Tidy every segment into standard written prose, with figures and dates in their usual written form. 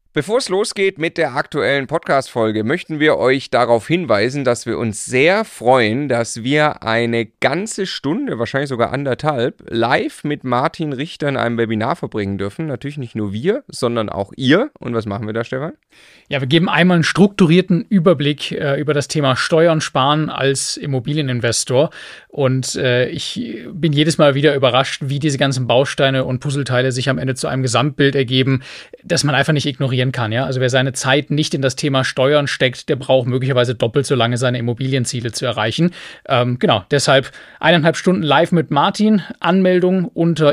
Bevor es losgeht mit der aktuellen Podcast-Folge, möchten wir euch darauf hinweisen, dass wir uns sehr freuen, dass wir eine ganze Stunde, wahrscheinlich sogar anderthalb, live mit Martin Richter in einem Webinar verbringen dürfen. Natürlich nicht nur wir, sondern auch ihr. Und was machen wir da, Stefan? Ja, wir geben einmal einen strukturierten Überblick über das Thema Steuern sparen als Immobilieninvestor. Und ich bin jedes Mal wieder überrascht, wie diese ganzen Bausteine und Puzzleteile sich am Ende zu einem Gesamtbild ergeben, das man einfach nicht ignorieren kann. Ja? Also wer seine Zeit nicht in das Thema Steuern steckt, der braucht möglicherweise doppelt so lange, seine Immobilienziele zu erreichen. Genau, deshalb 1,5 Stunden live mit Martin. Anmeldung unter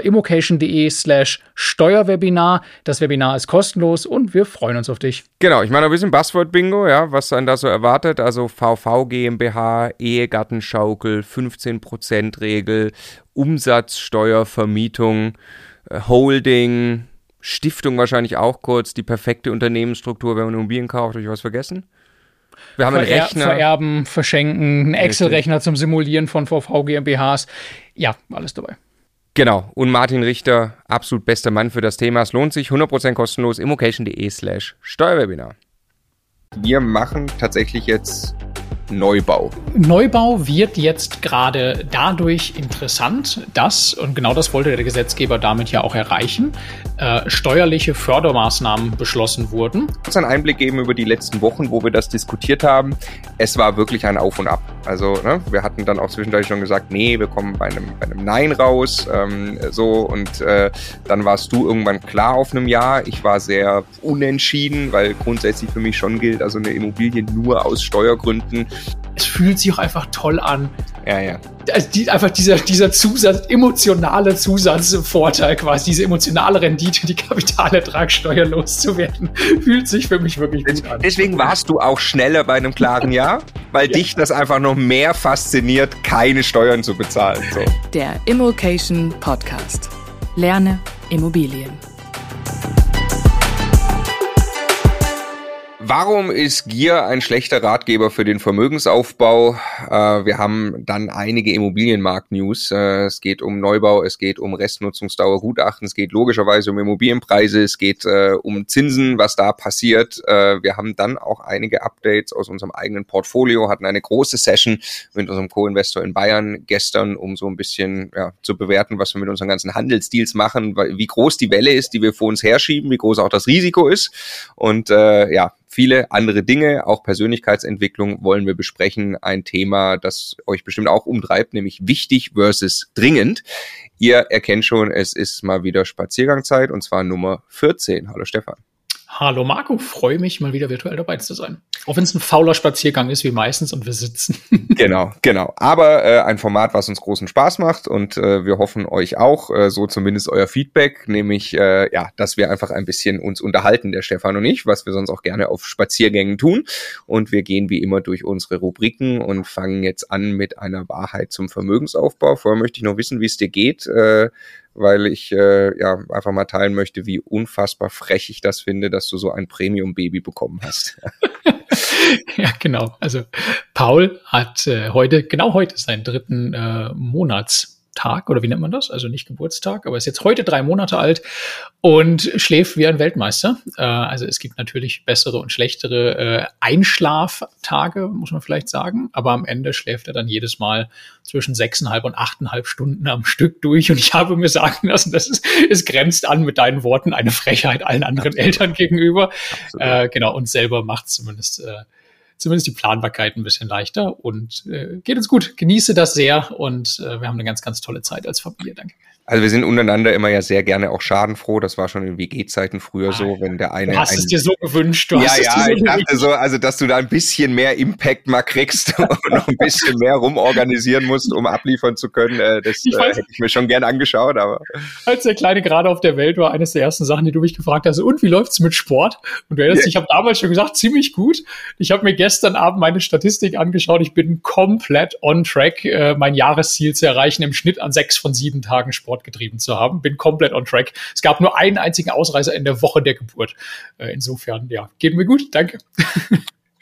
immocation.de/Steuerwebinar. Das Webinar ist kostenlos und wir freuen uns auf dich. Genau, ich meine ein bisschen Buzzword-Bingo, ja, was einen da so erwartet. Also VV GmbH, Ehegattenschaukel, 15%-Regel, Umsatzsteuervermietung, Holding, Stiftung wahrscheinlich auch kurz, die perfekte Unternehmensstruktur, wenn man Immobilien kauft. Habe ich was vergessen? Wir haben einen Rechner. Vererben, verschenken, einen Excel-Rechner zum Simulieren von VV GmbHs. Ja, alles dabei. Genau, und Martin Richter, absolut bester Mann für das Thema. Es lohnt sich, 100% kostenlos, immocation.de/Steuerwebinar. Wir machen tatsächlich jetzt Neubau. Neubau wird jetzt gerade dadurch interessant, dass, und genau das wollte der Gesetzgeber damit ja auch erreichen, steuerliche Fördermaßnahmen beschlossen wurden. Ich muss einen Einblick geben über die letzten Wochen, wo wir das diskutiert haben. Es war wirklich ein Auf und Ab. Also wir hatten dann auch zwischendurch schon gesagt, nee, wir kommen bei einem Nein raus. Dann warst du irgendwann klar auf einem Ja. Ich war sehr unentschieden, weil grundsätzlich für mich schon gilt, also eine Immobilie nur aus Steuergründen. Es fühlt sich auch einfach toll an. Ja. Also einfach dieser emotionale Zusatzvorteil quasi, diese emotionale Rendite, die Kapitalertragssteuer loszuwerden, fühlt sich für mich wirklich gut an. Deswegen warst du auch schneller bei einem klaren Ja, weil dich das einfach noch mehr fasziniert, keine Steuern zu bezahlen. So. Der Immocation Podcast. Lerne Immobilien. Warum ist Gier ein schlechter Ratgeber für den Vermögensaufbau? Wir haben dann einige Immobilienmarkt-News. Es geht um Neubau, es geht um Restnutzungsdauer, Gutachten, es geht logischerweise um Immobilienpreise, es geht um Zinsen, was da passiert. Wir haben dann auch einige Updates aus unserem eigenen Portfolio, hatten eine große Session mit unserem Co-Investor in Bayern gestern, um so ein bisschen zu bewerten, was wir mit unseren ganzen Handelsdeals machen, wie groß die Welle ist, die wir vor uns herschieben, wie groß auch das Risiko ist. Und viele andere Dinge, auch Persönlichkeitsentwicklung wollen wir besprechen. Ein Thema, das euch bestimmt auch umtreibt, nämlich wichtig versus dringend. Ihr erkennt schon, es ist mal wieder Spaziergangzeit und zwar Nummer 14. Hallo Stefan. Hallo Marco, freue mich, mal wieder virtuell dabei zu sein. Auch wenn es ein fauler Spaziergang ist, wie meistens, und wir sitzen. Genau. Aber ein Format, was uns großen Spaß macht und wir hoffen euch auch, so zumindest euer Feedback, nämlich, dass wir einfach ein bisschen uns unterhalten, der Stefan und ich, was wir sonst auch gerne auf Spaziergängen tun. Und wir gehen wie immer durch unsere Rubriken und fangen jetzt an mit einer Wahrheit zum Vermögensaufbau. Vorher möchte ich noch wissen, wie es dir geht, weil ich einfach mal teilen möchte, wie unfassbar frech ich das finde, dass du so ein Premium-Baby bekommen hast. Ja, genau. Also Paul hat heute seinen 3. Monatstag, oder wie nennt man das? Also nicht Geburtstag, aber ist jetzt heute 3 Monate alt und schläft wie ein Weltmeister. Also es gibt natürlich bessere und schlechtere Einschlaftage, muss man vielleicht sagen. Aber am Ende schläft er dann jedes Mal zwischen 6,5 und 8,5 Stunden am Stück durch. Und ich habe mir sagen lassen, es grenzt an mit deinen Worten eine Frechheit allen anderen Eltern gegenüber. Und selber macht zumindest die Planbarkeit ein bisschen leichter und geht uns gut. Genieße das sehr und wir haben eine ganz, ganz tolle Zeit als Familie. Danke. Also wir sind untereinander immer ja sehr gerne auch schadenfroh. Das war schon in WG-Zeiten früher so, wenn der eine... Du hast es dir so gewünscht. Ich dachte so, also dass du da ein bisschen mehr Impact mal kriegst und noch ein bisschen mehr rumorganisieren musst, um abliefern zu können. Das hätte ich mir schon gern angeschaut, aber... Als der Kleine gerade auf der Welt war, eines der ersten Sachen, die du mich gefragt hast, und wie läuft's mit Sport? Und du erinnerst dich, ich habe damals schon gesagt, ziemlich gut. Ich habe mir gestern Abend meine Statistik angeschaut. Ich bin komplett on track, mein Jahresziel zu erreichen, im Schnitt an 6 von 7 Tagen Sport getrieben zu haben. Bin komplett on track. Es gab nur einen einzigen Ausreißer in der Woche der Geburt. Insofern, ja, geht mir gut. Danke.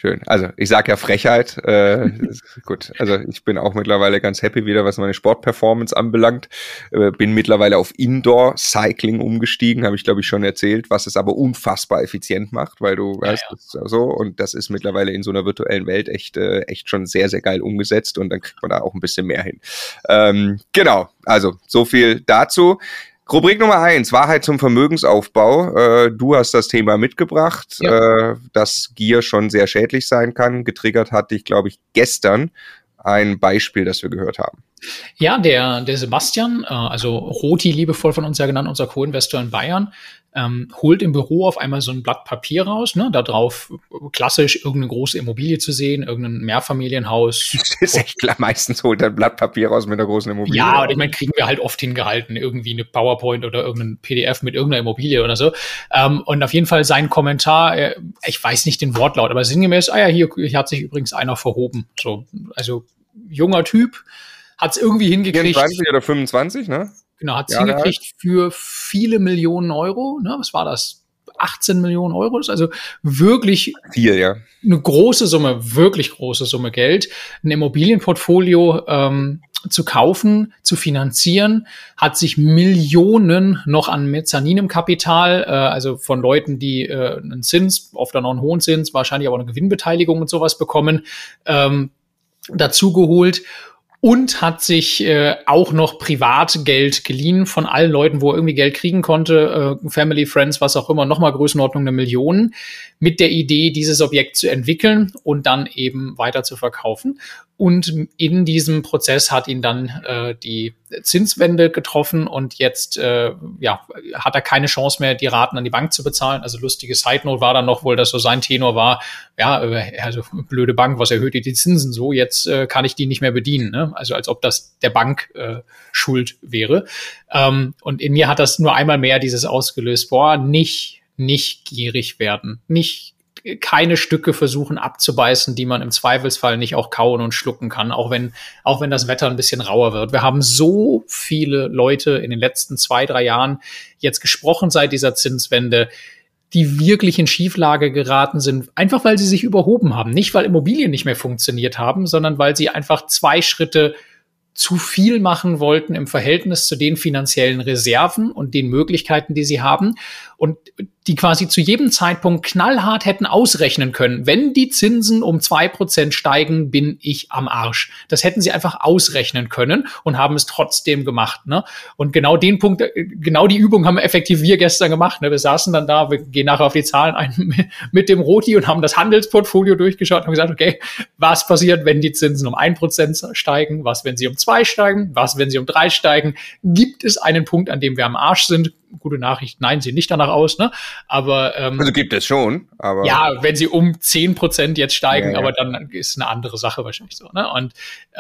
Schön. Also ich sage ja Frechheit. Gut, also ich bin auch mittlerweile ganz happy wieder, was meine Sportperformance anbelangt. Bin mittlerweile auf Indoor-Cycling umgestiegen, habe ich glaube ich schon erzählt, was es aber unfassbar effizient macht, weil du weißt, das ist so, und das ist mittlerweile in so einer virtuellen Welt echt schon sehr, sehr geil umgesetzt und dann kriegt man da auch ein bisschen mehr hin. Genau, also so viel dazu. Rubrik Nummer 1, Wahrheit zum Vermögensaufbau. Du hast das Thema mitgebracht, dass Gier schon sehr schädlich sein kann. Getriggert hat dich, glaube ich, gestern ein Beispiel, das wir gehört haben. Ja, der Sebastian, also Roti liebevoll von uns ja genannt, unser Co-Investor in Bayern, holt im Büro auf einmal so ein Blatt Papier raus, ne, da drauf klassisch irgendeine große Immobilie zu sehen, irgendein Mehrfamilienhaus. Das ist echt klar, meistens holt er ein Blatt Papier raus mit einer großen Immobilie. Ja, und ich meine, kriegen wir halt oft hingehalten, irgendwie eine PowerPoint oder irgendein PDF mit irgendeiner Immobilie oder so. Und auf jeden Fall sein Kommentar, ich weiß nicht den Wortlaut, aber sinngemäß, hier hat sich übrigens einer verhoben. So, also junger Typ, hat es irgendwie hingekriegt. 24 oder 25, ne? Genau, hat es hingekriegt für viele Millionen Euro. Ne? Was war das? 18 Millionen Euro? Das ist also wirklich viel, ja. Eine große Summe, wirklich große Summe Geld. Ein Immobilienportfolio zu kaufen, zu finanzieren, hat sich Millionen noch an mezzaninem Kapital, also von Leuten, die einen Zins, oft dann auch einen hohen Zins, wahrscheinlich auch eine Gewinnbeteiligung und sowas bekommen, dazu geholt. Und hat sich auch noch Privatgeld geliehen von allen Leuten, wo er irgendwie Geld kriegen konnte, Family, Friends, was auch immer, nochmal Größenordnung 1 Million, mit der Idee, dieses Objekt zu entwickeln und dann eben weiter zu verkaufen. Und in diesem Prozess hat ihn dann die Zinswende getroffen und jetzt hat er keine Chance mehr, die Raten an die Bank zu bezahlen. Also lustige Side-Note war dann noch wohl, dass so sein Tenor war, also blöde Bank, was erhöht die Zinsen so, jetzt kann ich die nicht mehr bedienen. Ne? Also als ob das der Bank schuld wäre. Und in mir hat das nur einmal mehr dieses ausgelöst, nicht gierig werden, keine Stücke versuchen abzubeißen, die man im Zweifelsfall nicht auch kauen und schlucken kann, auch wenn das Wetter ein bisschen rauer wird. Wir haben so viele Leute in den letzten 2-3 Jahren jetzt gesprochen seit dieser Zinswende, die wirklich in Schieflage geraten sind, einfach weil sie sich überhoben haben. Nicht, weil Immobilien nicht mehr funktioniert haben, sondern weil sie einfach 2 Schritte zu viel machen wollten im Verhältnis zu den finanziellen Reserven und den Möglichkeiten, die sie haben und die quasi zu jedem Zeitpunkt knallhart hätten ausrechnen können. Wenn die Zinsen um 2% steigen, bin ich am Arsch. Das hätten sie einfach ausrechnen können und haben es trotzdem gemacht. Ne? Und genau den Punkt, genau die Übung haben effektiv wir gestern gemacht. Ne? Wir saßen dann da, wir gehen nachher auf die Zahlen ein mit dem Roti und haben das Handelsportfolio durchgeschaut und haben gesagt, okay, was passiert, wenn die Zinsen um 1% steigen? Was, wenn sie um 2 steigen? Was, wenn sie um 3 steigen? Gibt es einen Punkt, an dem wir am Arsch sind? Gute Nachricht, nein, sieht nicht danach aus, ne? Aber also gibt es schon, aber ja, wenn sie um 10% jetzt steigen, aber dann ist eine andere Sache wahrscheinlich so, ne? Und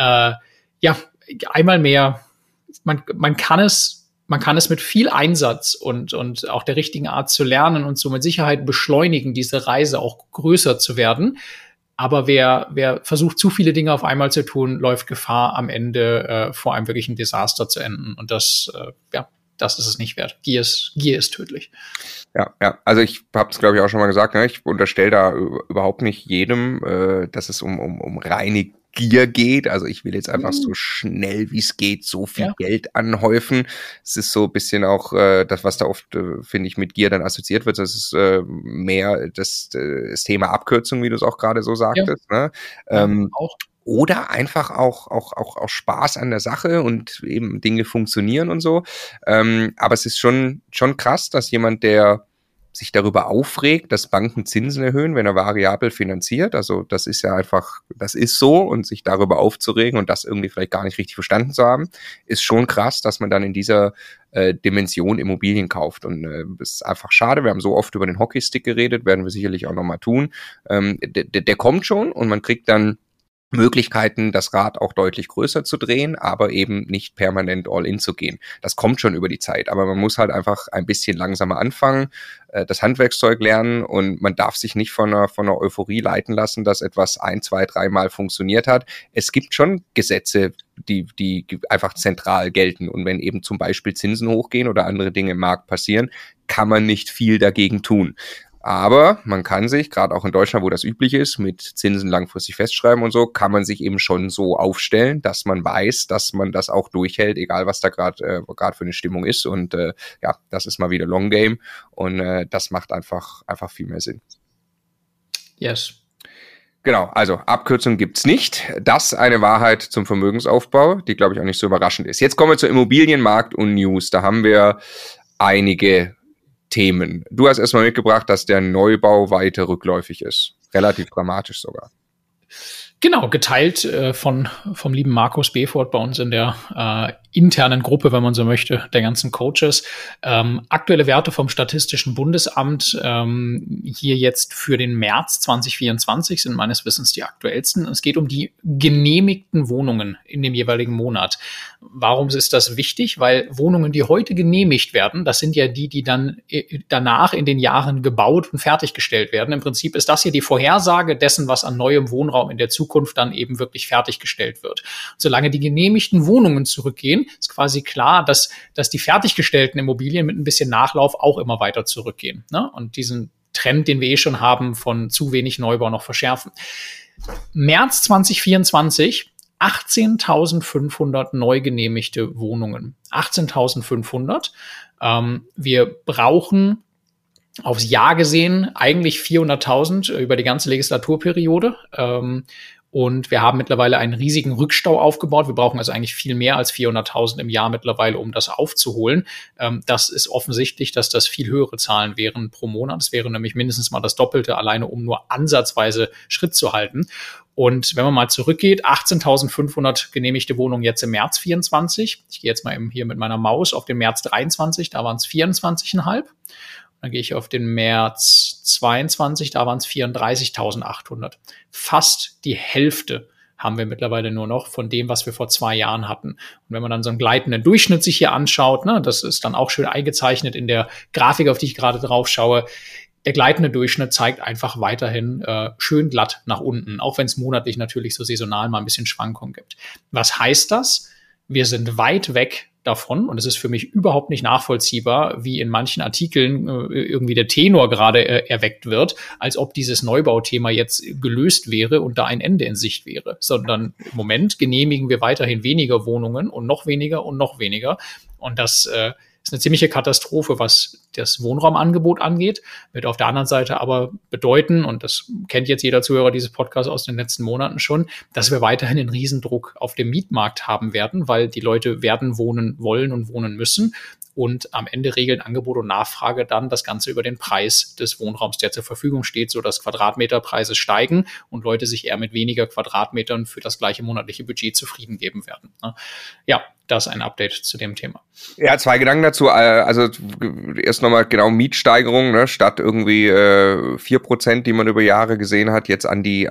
einmal mehr, man kann es mit viel Einsatz und auch der richtigen Art zu lernen und so mit Sicherheit beschleunigen, diese Reise auch größer zu werden. Aber wer versucht, zu viele Dinge auf einmal zu tun, läuft Gefahr, am Ende vor einem wirklichen Desaster zu enden. Und das ist es nicht wert. Gier ist tödlich. Ja. Also ich habe es, glaube ich, auch schon mal gesagt. Ne? Ich unterstelle da überhaupt nicht jedem, dass es um reine Gier geht. Also ich will jetzt einfach so schnell wie es geht so viel Geld anhäufen. Es ist so ein bisschen auch das, was da oft, finde ich, mit Gier dann assoziiert wird. Das ist mehr das Thema Abkürzung, wie du es auch gerade so sagtest. Ja. Ne? Auch. Oder einfach auch Spaß an der Sache und eben Dinge funktionieren und so. Aber es ist schon krass, dass jemand, der sich darüber aufregt, dass Banken Zinsen erhöhen, wenn er variabel finanziert. Also das ist ja einfach, das ist so, und sich darüber aufzuregen und das irgendwie vielleicht gar nicht richtig verstanden zu haben, ist schon krass, dass man dann in dieser Dimension Immobilien kauft. Und das ist einfach schade. Wir haben so oft über den Hockeystick geredet, werden wir sicherlich auch nochmal tun. Der kommt schon und man kriegt dann Möglichkeiten, das Rad auch deutlich größer zu drehen, aber eben nicht permanent all in zu gehen. Das kommt schon über die Zeit, aber man muss halt einfach ein bisschen langsamer anfangen, das Handwerkszeug lernen, und man darf sich nicht von einer Euphorie leiten lassen, dass etwas 1, 2, 3 Mal funktioniert hat. Es gibt schon Gesetze, die einfach zentral gelten, und wenn eben zum Beispiel Zinsen hochgehen oder andere Dinge im Markt passieren, kann man nicht viel dagegen tun. Aber man kann sich, gerade auch in Deutschland, wo das üblich ist, mit Zinsen langfristig festschreiben und so, kann man sich eben schon so aufstellen, dass man weiß, dass man das auch durchhält, egal was da gerade für eine Stimmung ist. Und ja, das ist mal wieder Long Game und das macht einfach viel mehr Sinn. Yes. Genau, also Abkürzung gibt's nicht. Das eine Wahrheit zum Vermögensaufbau, die, glaube ich, auch nicht so überraschend ist. Jetzt kommen wir zur Immobilienmarkt und News. Da haben wir einige Themen. Du hast erstmal mitgebracht, dass der Neubau weiter rückläufig ist. Relativ dramatisch sogar. Genau, geteilt vom lieben Markus Befort bei uns in der internen Gruppe, wenn man so möchte, der ganzen Coaches. Aktuelle Werte vom Statistischen Bundesamt hier jetzt für den März 2024 sind meines Wissens die aktuellsten. Es geht um die genehmigten Wohnungen in dem jeweiligen Monat. Warum ist das wichtig? Weil Wohnungen, die heute genehmigt werden, das sind ja die dann danach in den Jahren gebaut und fertiggestellt werden. Im Prinzip ist das hier die Vorhersage dessen, was an neuem Wohnraum in der Zukunft dann eben wirklich fertiggestellt wird. Und solange die genehmigten Wohnungen zurückgehen, ist quasi klar, dass die fertiggestellten Immobilien mit ein bisschen Nachlauf auch immer weiter zurückgehen, ne? Und diesen Trend, den wir schon haben, von zu wenig Neubau noch verschärfen. März 2024, 18.500 neu genehmigte Wohnungen. 18.500. Wir brauchen aufs Jahr gesehen eigentlich 400.000 über die ganze Legislaturperiode. Und wir haben mittlerweile einen riesigen Rückstau aufgebaut. Wir brauchen also eigentlich viel mehr als 400.000 im Jahr mittlerweile, um das aufzuholen. Das ist offensichtlich, dass das viel höhere Zahlen wären pro Monat. Das wäre nämlich mindestens mal das Doppelte, alleine um nur ansatzweise Schritt zu halten. Und wenn man mal zurückgeht, 18.500 genehmigte Wohnungen jetzt im März 24. Ich gehe jetzt mal eben hier mit meiner Maus auf den März 23, da waren es 24,5. Dann gehe ich auf den März 22, da waren es 34.800. Fast die Hälfte haben wir mittlerweile nur noch von dem, was wir vor 2 Jahren hatten. Und wenn man dann so einen gleitenden Durchschnitt sich hier anschaut, ne, das ist dann auch schön eingezeichnet in der Grafik, auf die ich gerade drauf schaue. Der gleitende Durchschnitt zeigt einfach weiterhin schön glatt nach unten, auch wenn es monatlich natürlich so saisonal mal ein bisschen Schwankungen gibt. Was heißt das? Wir sind weit weg davon, und es ist für mich überhaupt nicht nachvollziehbar, wie in manchen Artikeln irgendwie der Tenor gerade erweckt wird, als ob dieses Neubauthema jetzt gelöst wäre und da ein Ende in Sicht wäre, sondern im Moment genehmigen wir weiterhin weniger Wohnungen und noch weniger und noch weniger, und das ist eine ziemliche Katastrophe, was das Wohnraumangebot angeht, wird auf der anderen Seite aber bedeuten, und das kennt jetzt jeder Zuhörer dieses Podcasts aus den letzten Monaten schon, dass wir weiterhin einen Riesendruck auf dem Mietmarkt haben werden, weil die Leute werden wohnen wollen und wohnen müssen. Und am Ende regeln Angebot und Nachfrage dann das Ganze über den Preis des Wohnraums, der zur Verfügung steht, sodass Quadratmeterpreise steigen und Leute sich eher mit weniger Quadratmetern für das gleiche monatliche Budget zufrieden geben werden. Ja, das ist ein Update zu dem Thema. Ja, 2 Gedanken dazu. Also erst nochmal genau Mietsteigerung, ne, statt irgendwie 4%, die man über Jahre gesehen hat, jetzt an die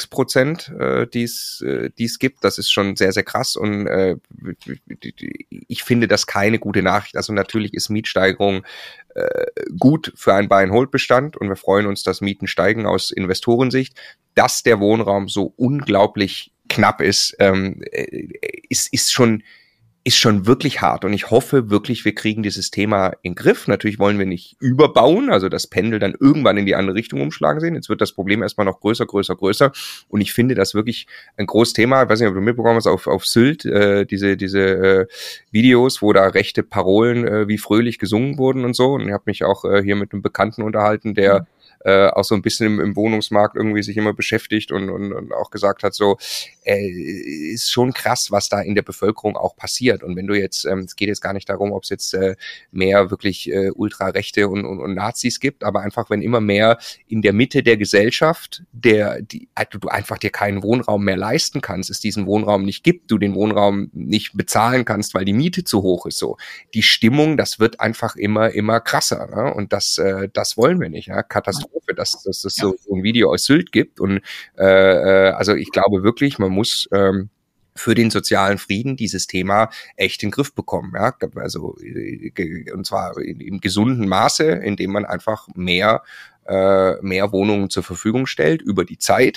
6%, die es gibt. Das ist schon sehr, sehr krass, und ich finde das keine gute Nachricht. Also natürlich ist Mietsteigerung gut für einen Buy-and-Hold-Bestand, und wir freuen uns, dass Mieten steigen aus Investorensicht. Dass der Wohnraum so unglaublich knapp ist, ist schon wirklich hart, und ich hoffe wirklich, wir kriegen dieses Thema in den Griff. Natürlich wollen wir nicht überbauen, also das Pendel dann irgendwann in die andere Richtung umschlagen sehen. Jetzt wird das Problem erstmal noch größer, und ich finde das wirklich ein großes Thema. Ich weiß nicht, ob du mitbekommen hast, auf Sylt, diese Videos, wo da rechte Parolen wie fröhlich gesungen wurden und so, und ich habe mich auch hier mit einem Bekannten unterhalten, der auch so ein bisschen im Wohnungsmarkt irgendwie sich immer beschäftigt und auch gesagt hat, so, ist schon krass, was da in der Bevölkerung auch passiert. Und wenn du jetzt, es geht jetzt gar nicht darum, ob es jetzt mehr wirklich Ultrarechte und Nazis gibt, aber einfach, wenn immer mehr in der Mitte der Gesellschaft, du einfach dir keinen Wohnraum mehr leisten kannst, es diesen Wohnraum nicht gibt, du den Wohnraum nicht bezahlen kannst, weil die Miete zu hoch ist, so. Die Stimmung, das wird einfach immer krasser, ne? Und das wollen wir nicht, ja? Katastrophe, dass es so ein Video aus Sylt gibt, und also ich glaube wirklich, man muss für den sozialen Frieden dieses Thema echt in den Griff bekommen, ja, also und zwar im gesunden Maße, indem man einfach mehr Wohnungen zur Verfügung stellt über die Zeit,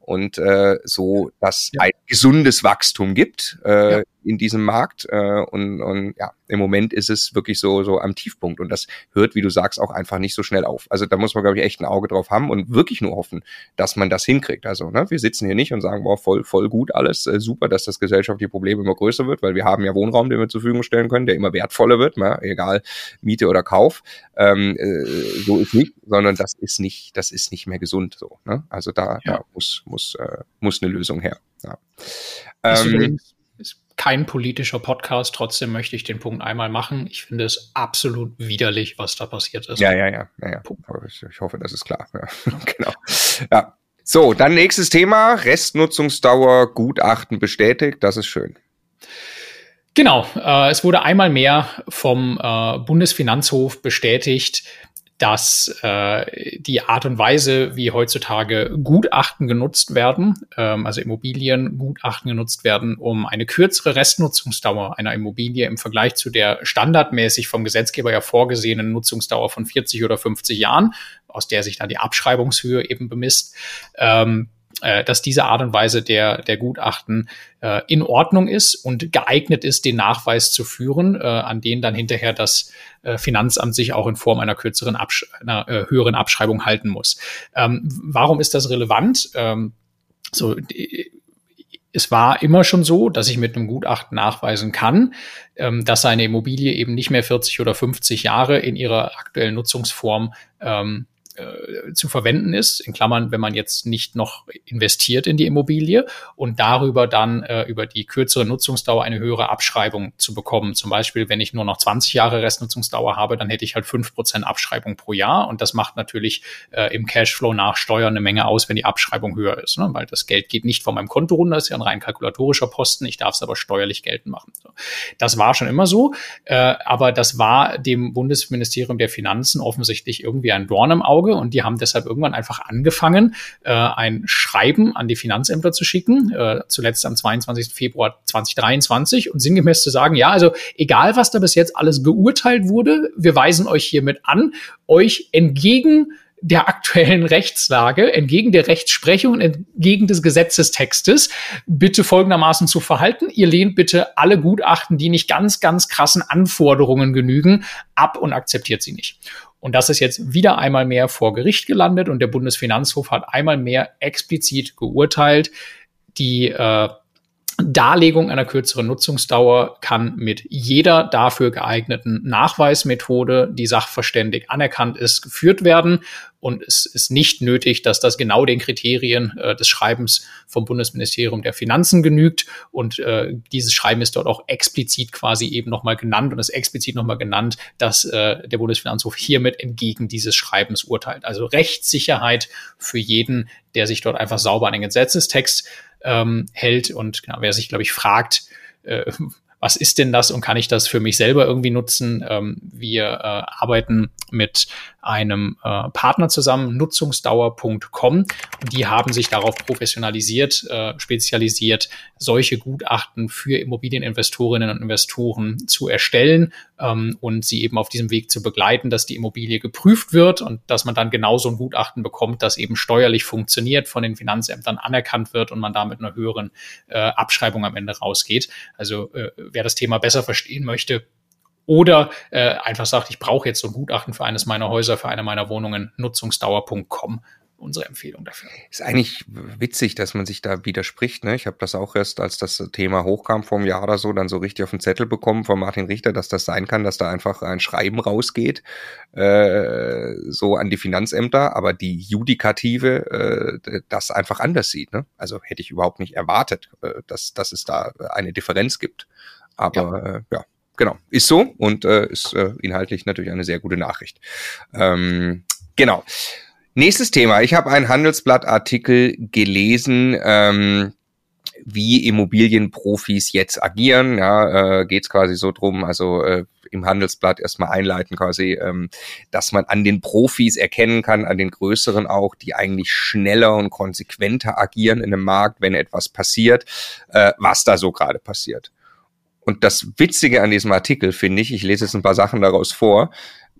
und so, dass ein gesundes Wachstum gibt in diesem Markt und ja, im Moment ist es wirklich so am Tiefpunkt und das hört, wie du sagst, auch einfach nicht so schnell auf. Also da muss man, glaube ich, echt ein Auge drauf haben und wirklich nur hoffen, dass man das hinkriegt. Also ne, wir sitzen hier nicht und sagen, boah, voll gut alles, super, dass das gesellschaftliche Problem immer größer wird, weil wir haben ja Wohnraum, den wir zur Verfügung stellen können, der immer wertvoller wird, ne, egal Miete oder Kauf. So ist nicht, sondern das ist nicht mehr gesund so. Ne? Also da muss eine Lösung her. Ja. Ist kein politischer Podcast, trotzdem möchte ich den Punkt einmal machen. Ich finde es absolut widerlich, was da passiert ist. Ja. Aber ich hoffe, das ist klar. Ja. Genau. Ja. So, dann nächstes Thema. Restnutzungsdauer, Gutachten bestätigt. Das ist schön. Genau. Es wurde einmal mehr vom Bundesfinanzhof bestätigt, dass die Art und Weise, wie heutzutage Gutachten genutzt werden, also Immobiliengutachten genutzt werden, um eine kürzere Restnutzungsdauer einer Immobilie im Vergleich zu der standardmäßig vom Gesetzgeber ja vorgesehenen Nutzungsdauer von 40 oder 50 Jahren, aus der sich dann die Abschreibungshöhe eben bemisst, dass diese Art und Weise der Gutachten in Ordnung ist und geeignet ist, den Nachweis zu führen, an den dann hinterher das Finanzamt sich auch in Form einer höheren Abschreibung halten muss. Warum ist das relevant? Es war immer schon so, dass ich mit einem Gutachten nachweisen kann, dass eine Immobilie eben nicht mehr 40 oder 50 Jahre in ihrer aktuellen Nutzungsform zu verwenden ist, in Klammern, wenn man jetzt nicht noch investiert in die Immobilie und darüber dann über die kürzere Nutzungsdauer eine höhere Abschreibung zu bekommen. Zum Beispiel, wenn ich nur noch 20 Jahre Restnutzungsdauer habe, dann hätte ich halt 5% Abschreibung pro Jahr und das macht natürlich im Cashflow nach Steuern eine Menge aus, wenn die Abschreibung höher ist, ne? Weil das Geld geht nicht von meinem Konto runter, das ist ja ein rein kalkulatorischer Posten, ich darf es aber steuerlich geltend machen. So. Das war schon immer so, aber das war dem Bundesministerium der Finanzen offensichtlich irgendwie ein Dorn im Auge und die haben deshalb irgendwann einfach angefangen, ein Schreiben an die Finanzämter zu schicken, zuletzt am 22. Februar 2023 und sinngemäß zu sagen, ja, also egal, was da bis jetzt alles geurteilt wurde, wir weisen euch hiermit an, euch entgegen der aktuellen Rechtslage, entgegen der Rechtsprechung, entgegen des Gesetzestextes bitte folgendermaßen zu verhalten. Ihr lehnt bitte alle Gutachten, die nicht ganz, ganz krassen Anforderungen genügen, ab und akzeptiert sie nicht. Und das ist jetzt wieder einmal mehr vor Gericht gelandet und der Bundesfinanzhof hat einmal mehr explizit geurteilt, die Darlegung einer kürzeren Nutzungsdauer kann mit jeder dafür geeigneten Nachweismethode, die sachverständig anerkannt ist, geführt werden. Und es ist nicht nötig, dass das genau den Kriterien des Schreibens vom Bundesministerium der Finanzen genügt. Und dieses Schreiben ist dort auch explizit quasi eben nochmal genannt und ist explizit nochmal genannt, dass der Bundesfinanzhof hiermit entgegen dieses Schreibens urteilt. Also Rechtssicherheit für jeden, der sich dort einfach sauber an den Gesetzestext hält. Und genau, wer sich, glaube ich, fragt, was ist denn das und kann ich das für mich selber irgendwie nutzen? Wir arbeiten mit einem Partner zusammen, nutzungsdauer.com. Die haben sich darauf professionalisiert, spezialisiert, solche Gutachten für Immobilieninvestorinnen und Investoren zu erstellen und sie eben auf diesem Weg zu begleiten, dass die Immobilie geprüft wird und dass man dann genau so ein Gutachten bekommt, das eben steuerlich funktioniert, von den Finanzämtern anerkannt wird und man da mit einer höheren Abschreibung am Ende rausgeht. Also wer das Thema besser verstehen möchte, oder einfach sagt, ich brauche jetzt so ein Gutachten für eines meiner Häuser, für eine meiner Wohnungen, nutzungsdauer.com, unsere Empfehlung dafür. Ist eigentlich witzig, dass man sich da widerspricht. Ne? Ich habe das auch erst, als das Thema hochkam vor einem Jahr oder so, dann so richtig auf den Zettel bekommen von Martin Richter, dass das sein kann, dass da einfach ein Schreiben rausgeht, so an die Finanzämter, aber die Judikative das einfach anders sieht. Ne? Also hätte ich überhaupt nicht erwartet, dass es da eine Differenz gibt. Aber ja. Genau, ist so und ist inhaltlich natürlich eine sehr gute Nachricht. Genau. Nächstes Thema. Ich habe einen Handelsblatt-Artikel gelesen, wie Immobilienprofis jetzt agieren. Ja, geht's quasi so drum, also im Handelsblatt erstmal einleiten quasi, dass man an den Profis erkennen kann, an den Größeren auch, die eigentlich schneller und konsequenter agieren in einem Markt, wenn etwas passiert, was da so gerade passiert. Und das Witzige an diesem Artikel finde ich lese jetzt ein paar Sachen daraus vor,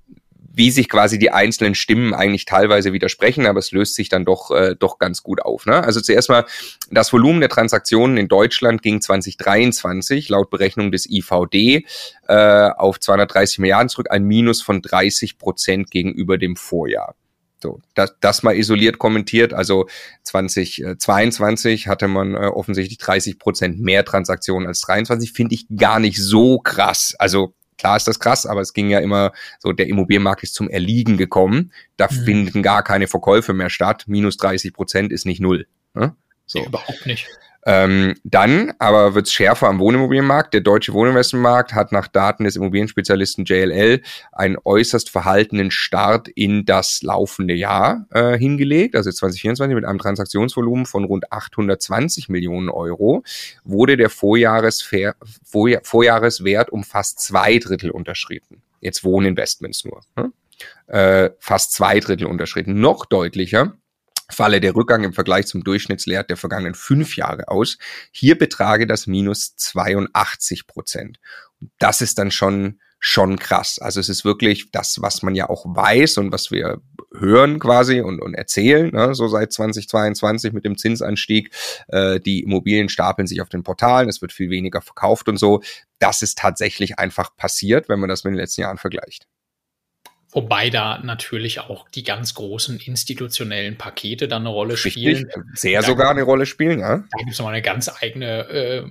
wie sich quasi die einzelnen Stimmen eigentlich teilweise widersprechen, aber es löst sich dann doch ganz gut auf. Ne? Also zuerst mal, das Volumen der Transaktionen in Deutschland ging 2023 laut Berechnung des IVD auf 230 Milliarden zurück, ein Minus von 30% gegenüber dem Vorjahr. So, das mal isoliert kommentiert, also 2022 hatte man offensichtlich 30% mehr Transaktionen als 23, finde ich gar nicht so krass. Also klar ist das krass, aber es ging ja immer so, der Immobilienmarkt ist zum Erliegen gekommen, da finden gar keine Verkäufe mehr statt, minus 30% ist nicht null. Ne? So. Nee, überhaupt nicht. Dann aber wird's schärfer am Wohnimmobilienmarkt. Der deutsche Wohninvestmentmarkt hat nach Daten des Immobilienspezialisten JLL einen äußerst verhaltenen Start in das laufende Jahr hingelegt. Also 2024 mit einem Transaktionsvolumen von rund 820 Millionen Euro wurde der Vorjahreswert um fast 2/3 unterschritten. Jetzt Wohninvestments nur. Fast 2/3 unterschritten. Noch deutlicher falle der Rückgang im Vergleich zum Durchschnittswert der vergangenen 5 Jahre aus. Hier betrage das minus 82%. Das ist dann schon krass. Also es ist wirklich das, was man ja auch weiß und was wir hören quasi und erzählen, ne, so seit 2022 mit dem Zinsanstieg. Die Immobilien stapeln sich auf den Portalen, es wird viel weniger verkauft und so. Das ist tatsächlich einfach passiert, wenn man das mit den letzten Jahren vergleicht. Wobei da natürlich auch die ganz großen institutionellen Pakete dann eine Rolle spielen. Richtig, sehr sogar eine Rolle spielen, ja. Da gibt es nochmal eine ganz eigene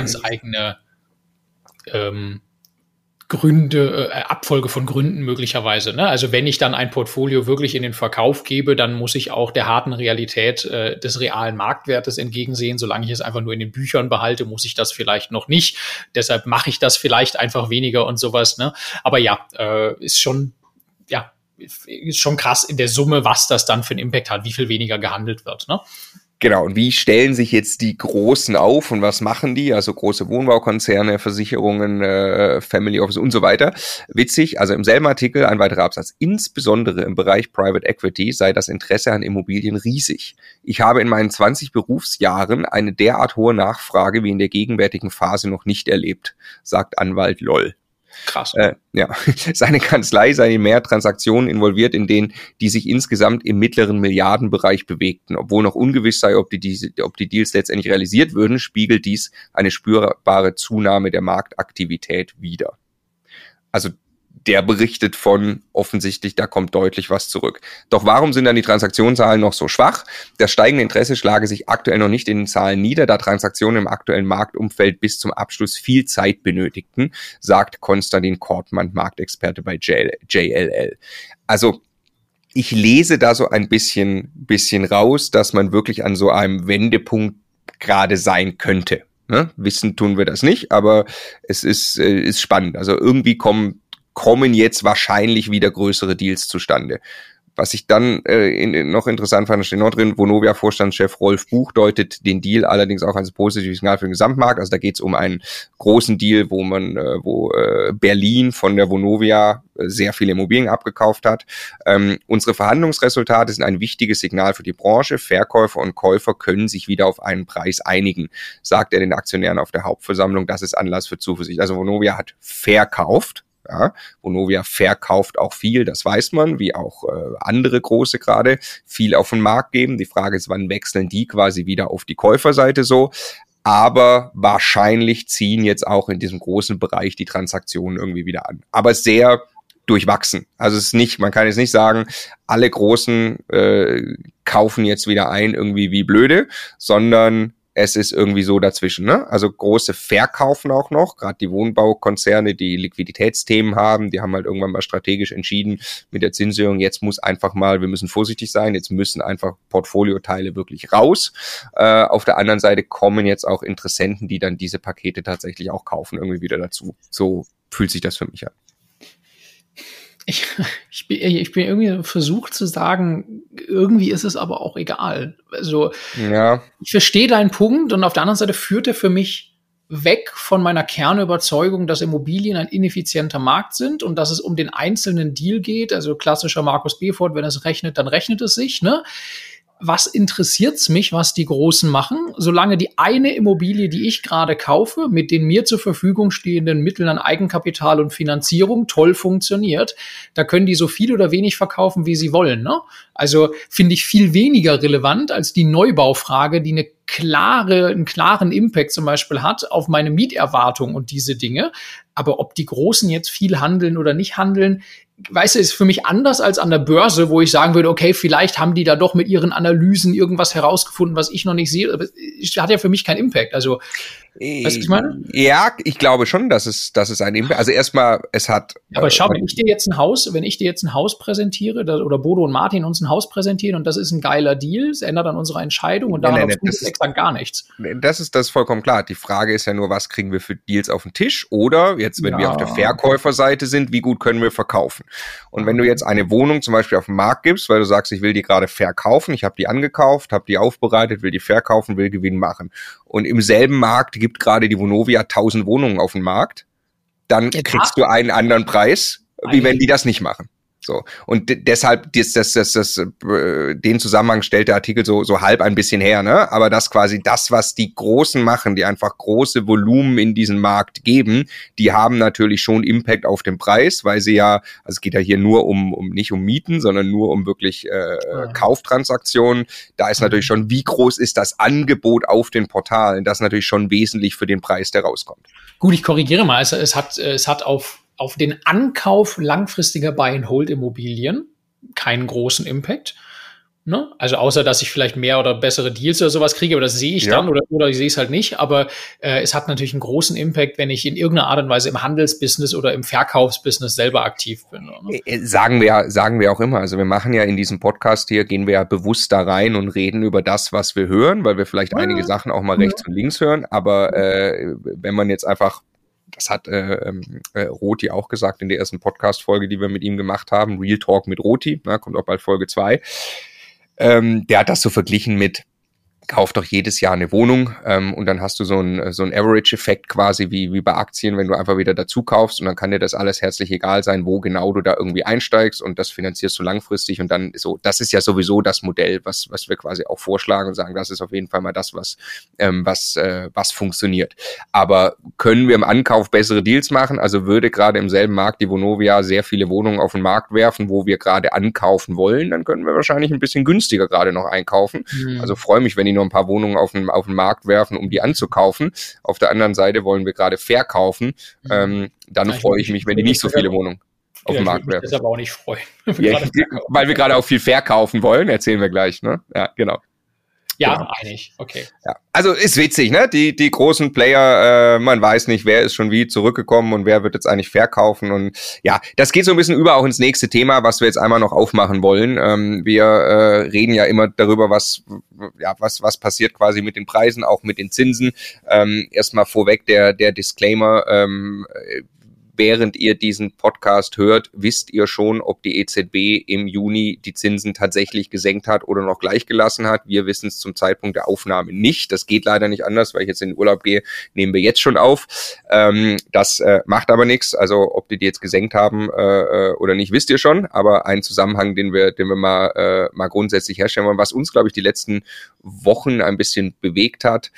Abfolge von Gründen möglicherweise. Ne? Also wenn ich dann ein Portfolio wirklich in den Verkauf gebe, dann muss ich auch der harten Realität des realen Marktwertes entgegensehen. Solange ich es einfach nur in den Büchern behalte, muss ich das vielleicht noch nicht. Deshalb mache ich das vielleicht einfach weniger und sowas. Ne? Aber ja, ist schon krass in der Summe, was das dann für einen Impact hat, wie viel weniger gehandelt wird. Ne? Genau, und wie stellen sich jetzt die Großen auf und was machen die? Also große Wohnbaukonzerne, Versicherungen, Family Office und so weiter. Witzig, also im selben Artikel ein weiterer Absatz. Insbesondere im Bereich Private Equity sei das Interesse an Immobilien riesig. Ich habe in meinen 20 Berufsjahren eine derart hohe Nachfrage wie in der gegenwärtigen Phase noch nicht erlebt, sagt Anwalt Loll. Krass. Ja, seine Kanzlei sei in mehr Transaktionen involviert, in denen die sich insgesamt im mittleren Milliardenbereich bewegten. Obwohl noch ungewiss sei, ob die Deals letztendlich realisiert würden, spiegelt dies eine spürbare Zunahme der Marktaktivität wider. Also der berichtet von offensichtlich, da kommt deutlich was zurück. Doch warum sind dann die Transaktionszahlen noch so schwach? Das steigende Interesse schlage sich aktuell noch nicht in den Zahlen nieder, da Transaktionen im aktuellen Marktumfeld bis zum Abschluss viel Zeit benötigten, sagt Konstantin Kortmann, Marktexperte bei JLL. Also ich lese da so ein bisschen raus, dass man wirklich an so einem Wendepunkt gerade sein könnte. Ne? Wissen tun wir das nicht, aber es ist spannend. Also irgendwie kommen jetzt wahrscheinlich wieder größere Deals zustande. Was ich dann noch interessant fand, steht noch drin, Vonovia-Vorstandschef Rolf Buch deutet den Deal allerdings auch als positives Signal für den Gesamtmarkt. Also da geht es um einen großen Deal, wo Berlin von der Vonovia sehr viele Immobilien abgekauft hat. Unsere Verhandlungsresultate sind ein wichtiges Signal für die Branche. Verkäufer und Käufer können sich wieder auf einen Preis einigen, sagt er den Aktionären auf der Hauptversammlung. Das ist Anlass für Zuversicht. Also Vonovia hat verkauft. Ja, Vonovia verkauft auch viel, das weiß man, wie auch andere große gerade, viel auf den Markt geben. Die Frage ist, wann wechseln die quasi wieder auf die Käuferseite so? Aber wahrscheinlich ziehen jetzt auch in diesem großen Bereich die Transaktionen irgendwie wieder an. Aber sehr durchwachsen. Also es ist nicht, man kann jetzt nicht sagen, alle Großen kaufen jetzt wieder ein irgendwie wie blöde, sondern es ist irgendwie so dazwischen, ne? Also große verkaufen auch noch, gerade die Wohnbaukonzerne, die Liquiditätsthemen haben, die haben halt irgendwann mal strategisch entschieden mit der Zinserhöhung, jetzt muss einfach mal, wir müssen vorsichtig sein, jetzt müssen einfach Portfolioteile wirklich raus. Auf der anderen Seite kommen jetzt auch Interessenten, die dann diese Pakete tatsächlich auch kaufen, irgendwie wieder dazu. So fühlt sich das für mich an. Ich bin irgendwie versucht zu sagen, irgendwie ist es aber auch egal. Also ja. Ich verstehe deinen Punkt und auf der anderen Seite führt er für mich weg von meiner Kernüberzeugung, dass Immobilien ein ineffizienter Markt sind und dass es um den einzelnen Deal geht. Also klassischer Markus Befort, wenn er es rechnet, dann rechnet es sich. Ne? was interessiert's mich, was die Großen machen, solange die eine Immobilie, die ich gerade kaufe, mit den mir zur Verfügung stehenden Mitteln an Eigenkapital und Finanzierung toll funktioniert, da können die so viel oder wenig verkaufen, wie sie wollen, ne? Also finde ich viel weniger relevant als die Neubaufrage, die einen klaren Impact zum Beispiel hat auf meine Mieterwartung und diese Dinge. Aber ob die Großen jetzt viel handeln oder nicht handeln, weißt du, ist für mich anders als an der Börse, wo ich sagen würde, okay, vielleicht haben die da doch mit ihren Analysen irgendwas herausgefunden, was ich noch nicht sehe. Aber es hat ja für mich keinen Impact. Also, weißt du, was ich meine? Ja, ich glaube schon, dass es ein Impact. Also erstmal, es hat. Aber schau, wenn ich dir jetzt ein Haus präsentiere, oder Bodo und Martin uns ein Haus präsentieren und das ist ein geiler Deal, es ändert an unserer Entscheidung und daran ist exakt gar nichts. Das ist vollkommen klar. Die Frage ist ja nur, was kriegen wir für Deals auf den Tisch? Oder jetzt, wenn wir auf der Verkäuferseite sind, wie gut können wir verkaufen? Und wenn du jetzt eine Wohnung zum Beispiel auf den Markt gibst, weil du sagst, ich will die gerade verkaufen, ich habe die angekauft, habe die aufbereitet, will die verkaufen, will Gewinn machen. Und im selben Markt gibt gerade die Vonovia 1000 Wohnungen auf den Markt, dann kriegst du einen anderen Preis, wie wenn die das nicht machen. So. Und deshalb, den Zusammenhang stellt der Artikel so halb ein bisschen her, ne? Aber das quasi das, was die Großen machen, die einfach große Volumen in diesen Markt geben, die haben natürlich schon Impact auf den Preis, weil sie ja, also es geht ja hier nur nicht um Mieten, sondern nur um wirklich Kauftransaktionen. Da ist natürlich schon, wie groß ist das Angebot auf den Portalen? Das ist natürlich schon wesentlich für den Preis, der rauskommt. Gut, ich korrigiere mal. Es hat auf den Ankauf langfristiger Buy-and-Hold-Immobilien keinen großen Impact. Ne? Also außer, dass ich vielleicht mehr oder bessere Deals oder sowas kriege, aber das sehe ich dann oder ich sehe es halt nicht. Aber es hat natürlich einen großen Impact, wenn ich in irgendeiner Art und Weise im Handelsbusiness oder im Verkaufsbusiness selber aktiv bin. Ne? Sagen wir auch immer. Also wir machen ja in diesem Podcast hier, gehen wir ja bewusst da rein und reden über das, was wir hören, weil wir vielleicht einige Sachen auch mal rechts und links hören. Aber wenn man jetzt einfach, das hat Roti auch gesagt in der ersten Podcast-Folge, die wir mit ihm gemacht haben, Real Talk mit Roti, kommt auch bald Folge 2. Der hat das so verglichen mit, kauf doch jedes Jahr eine Wohnung und dann hast du so ein Average-Effekt quasi wie bei Aktien, wenn du einfach wieder dazu kaufst und dann kann dir das alles herzlich egal sein, wo genau du da irgendwie einsteigst und das finanzierst du langfristig und dann so, das ist ja sowieso das Modell, was wir quasi auch vorschlagen und sagen, das ist auf jeden Fall mal das, was funktioniert. Aber können wir im Ankauf bessere Deals machen? Also würde gerade im selben Markt die Vonovia sehr viele Wohnungen auf den Markt werfen, wo wir gerade ankaufen wollen, dann können wir wahrscheinlich ein bisschen günstiger gerade noch einkaufen. Also freue mich, wenn die noch ein paar Wohnungen auf den Markt werfen, um die anzukaufen. Auf der anderen Seite wollen wir gerade verkaufen. Dann freue ich mich, wenn die nicht so viele Wohnungen auf den Markt werfen. Ich würde mich aber auch nicht freuen. Weil wir gerade auch viel verkaufen wollen, erzählen wir gleich, ne? Ja, genau. Ja, genau. Einig, okay. Ja. Also ist witzig, ne? Die großen Player, man weiß nicht, wer ist schon wie zurückgekommen und wer wird jetzt eigentlich verkaufen und ja, das geht so ein bisschen über auch ins nächste Thema, was wir jetzt einmal noch aufmachen wollen. Wir reden ja immer darüber, was passiert quasi mit den Preisen, auch mit den Zinsen. Erstmal vorweg der Disclaimer, während ihr diesen Podcast hört, wisst ihr schon, ob die EZB im Juni die Zinsen tatsächlich gesenkt hat oder noch gleich gelassen hat. Wir wissen es zum Zeitpunkt der Aufnahme nicht. Das geht leider nicht anders, weil ich jetzt in den Urlaub gehe, nehmen wir jetzt schon auf. Das macht aber nichts. Also ob die jetzt gesenkt haben oder nicht, wisst ihr schon. Aber ein Zusammenhang, den wir mal grundsätzlich herstellen wollen, was uns, glaube ich, die letzten Wochen ein bisschen bewegt hat.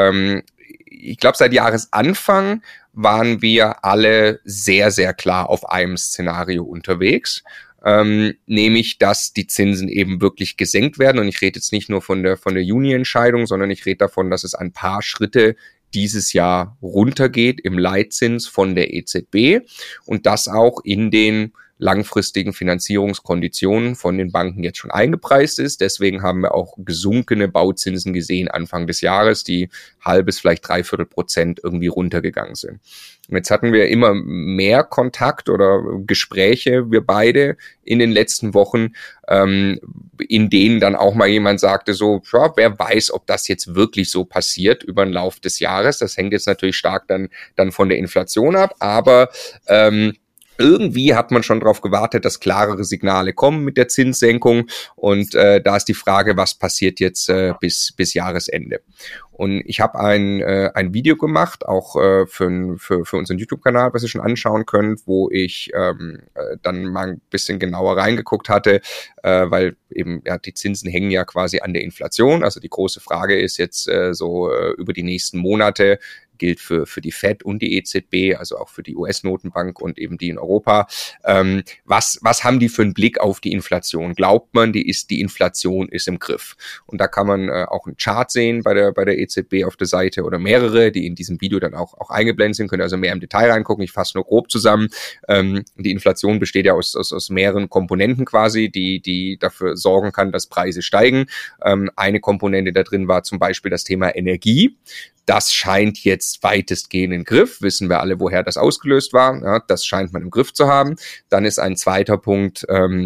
Ich glaube, seit Jahresanfang waren wir alle sehr, sehr klar auf einem Szenario unterwegs, nämlich, dass die Zinsen eben wirklich gesenkt werden. Und ich rede jetzt nicht nur von der Juni-Entscheidung, sondern ich rede davon, dass es ein paar Schritte dieses Jahr runtergeht im Leitzins von der EZB und das auch in den langfristigen Finanzierungskonditionen von den Banken jetzt schon eingepreist ist. Deswegen haben wir auch gesunkene Bauzinsen gesehen Anfang des Jahres, die 0,5 bis vielleicht 0,75% irgendwie runtergegangen sind. Und jetzt hatten wir immer mehr Kontakt oder Gespräche, wir beide in den letzten Wochen, in denen dann auch mal jemand sagte so, ja, wer weiß, ob das jetzt wirklich so passiert über den Lauf des Jahres. Das hängt jetzt natürlich stark dann von der Inflation ab, aber irgendwie hat man schon darauf gewartet, dass klarere Signale kommen mit der Zinssenkung. Und da ist die Frage, was passiert jetzt bis Jahresende. Und ich habe ein Video gemacht, auch für unseren YouTube-Kanal, was ihr schon anschauen könnt, wo ich dann mal ein bisschen genauer reingeguckt hatte, weil eben die Zinsen hängen ja quasi an der Inflation. Also die große Frage ist jetzt über die nächsten Monate, gilt für die Fed und die EZB, also auch für die US-Notenbank und eben die in Europa. Was haben die für einen Blick auf die Inflation? Glaubt man, die Inflation ist im Griff? Und da kann man auch einen Chart sehen bei der EZB auf der Seite oder mehrere, die in diesem Video dann auch eingeblendet sind. Könnt ihr also mehr im Detail reingucken. Ich fasse nur grob zusammen. Die Inflation besteht ja aus mehreren Komponenten quasi, die dafür sorgen kann, dass Preise steigen. Eine Komponente da drin war zum Beispiel das Thema Energie. Das scheint jetzt weitestgehend im Griff. Wissen wir alle, woher das ausgelöst war. Ja, das scheint man im Griff zu haben. Dann ist ein zweiter Punkt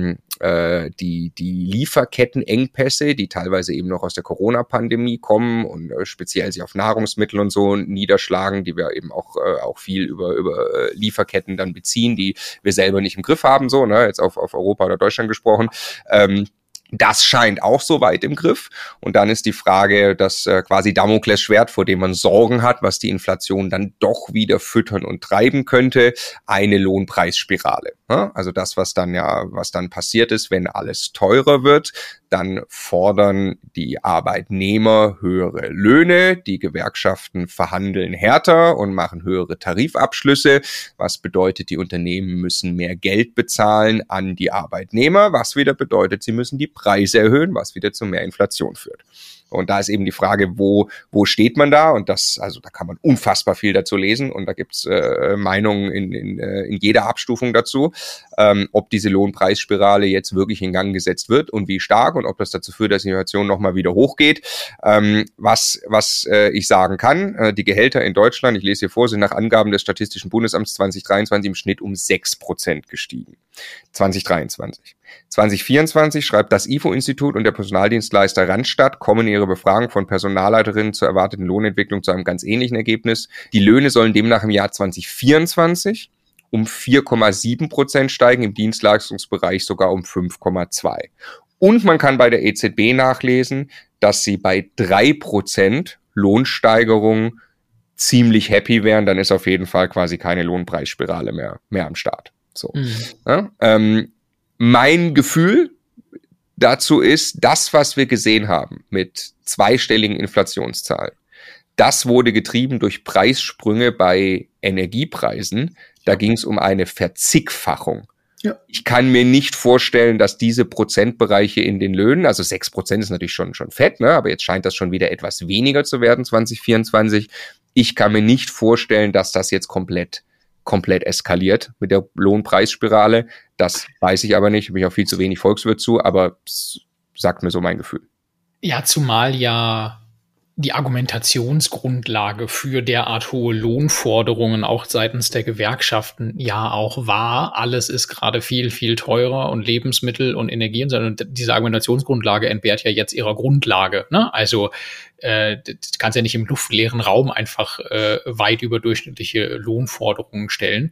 die Lieferkettenengpässe, die teilweise eben noch aus der Corona-Pandemie kommen und speziell sich auf Nahrungsmittel und so niederschlagen, die wir eben auch viel über Lieferketten dann beziehen, die wir selber nicht im Griff haben, so, ne, jetzt auf Europa oder Deutschland gesprochen. Das scheint auch so weit im Griff. Und dann ist die Frage, das quasi Damoklesschwert, vor dem man Sorgen hat, was die Inflation dann doch wieder füttern und treiben könnte, eine Lohnpreisspirale. Also das, was dann passiert ist, wenn alles teurer wird, dann fordern die Arbeitnehmer höhere Löhne, die Gewerkschaften verhandeln härter und machen höhere Tarifabschlüsse, was bedeutet, die Unternehmen müssen mehr Geld bezahlen an die Arbeitnehmer, was wieder bedeutet, sie müssen die Preise erhöhen, was wieder zu mehr Inflation führt. Und da ist eben die Frage, wo steht man da? Und da kann man unfassbar viel dazu lesen und da gibt's Meinungen in jeder Abstufung dazu, ob diese Lohnpreisspirale jetzt wirklich in Gang gesetzt wird und wie stark und ob das dazu führt, dass die Inflation nochmal wieder hochgeht. Was ich sagen kann, die Gehälter in Deutschland, ich lese hier vor, sind nach Angaben des Statistischen Bundesamts 2023 im Schnitt um 6% gestiegen. 2023. 2024 schreibt das IFO-Institut und der Personaldienstleister Randstad kommen in ihrer Befragung von Personalleiterinnen zur erwarteten Lohnentwicklung zu einem ganz ähnlichen Ergebnis. Die Löhne sollen demnach im Jahr 2024 um 4,7% steigen, im Dienstleistungsbereich sogar um 5,2%. Und man kann bei der EZB nachlesen, dass sie bei 3% Lohnsteigerung ziemlich happy wären. Dann ist auf jeden Fall quasi keine Lohnpreisspirale mehr am Start. So. Ja, mein Gefühl dazu ist, das, was wir gesehen haben mit zweistelligen Inflationszahlen, das wurde getrieben durch Preissprünge bei Energiepreisen. Da ging es um eine Verzigfachung. Ja. Ich kann mir nicht vorstellen, dass diese Prozentbereiche in den Löhnen, also 6% ist natürlich schon fett, ne? Aber jetzt scheint das schon wieder etwas weniger zu werden 2024. Ich kann mir nicht vorstellen, dass das jetzt komplett eskaliert mit der Lohnpreisspirale. Das weiß ich aber nicht, habe ich auch viel zu wenig Volkswirt zu, aber sagt mir so mein Gefühl. Ja, zumal ja die Argumentationsgrundlage für derart hohe Lohnforderungen auch seitens der Gewerkschaften ja auch war, alles ist gerade viel, viel teurer und Lebensmittel und Energie und diese Argumentationsgrundlage entbehrt ja jetzt ihrer Grundlage, ne? Also du kannst ja nicht im luftleeren Raum einfach weit überdurchschnittliche Lohnforderungen stellen.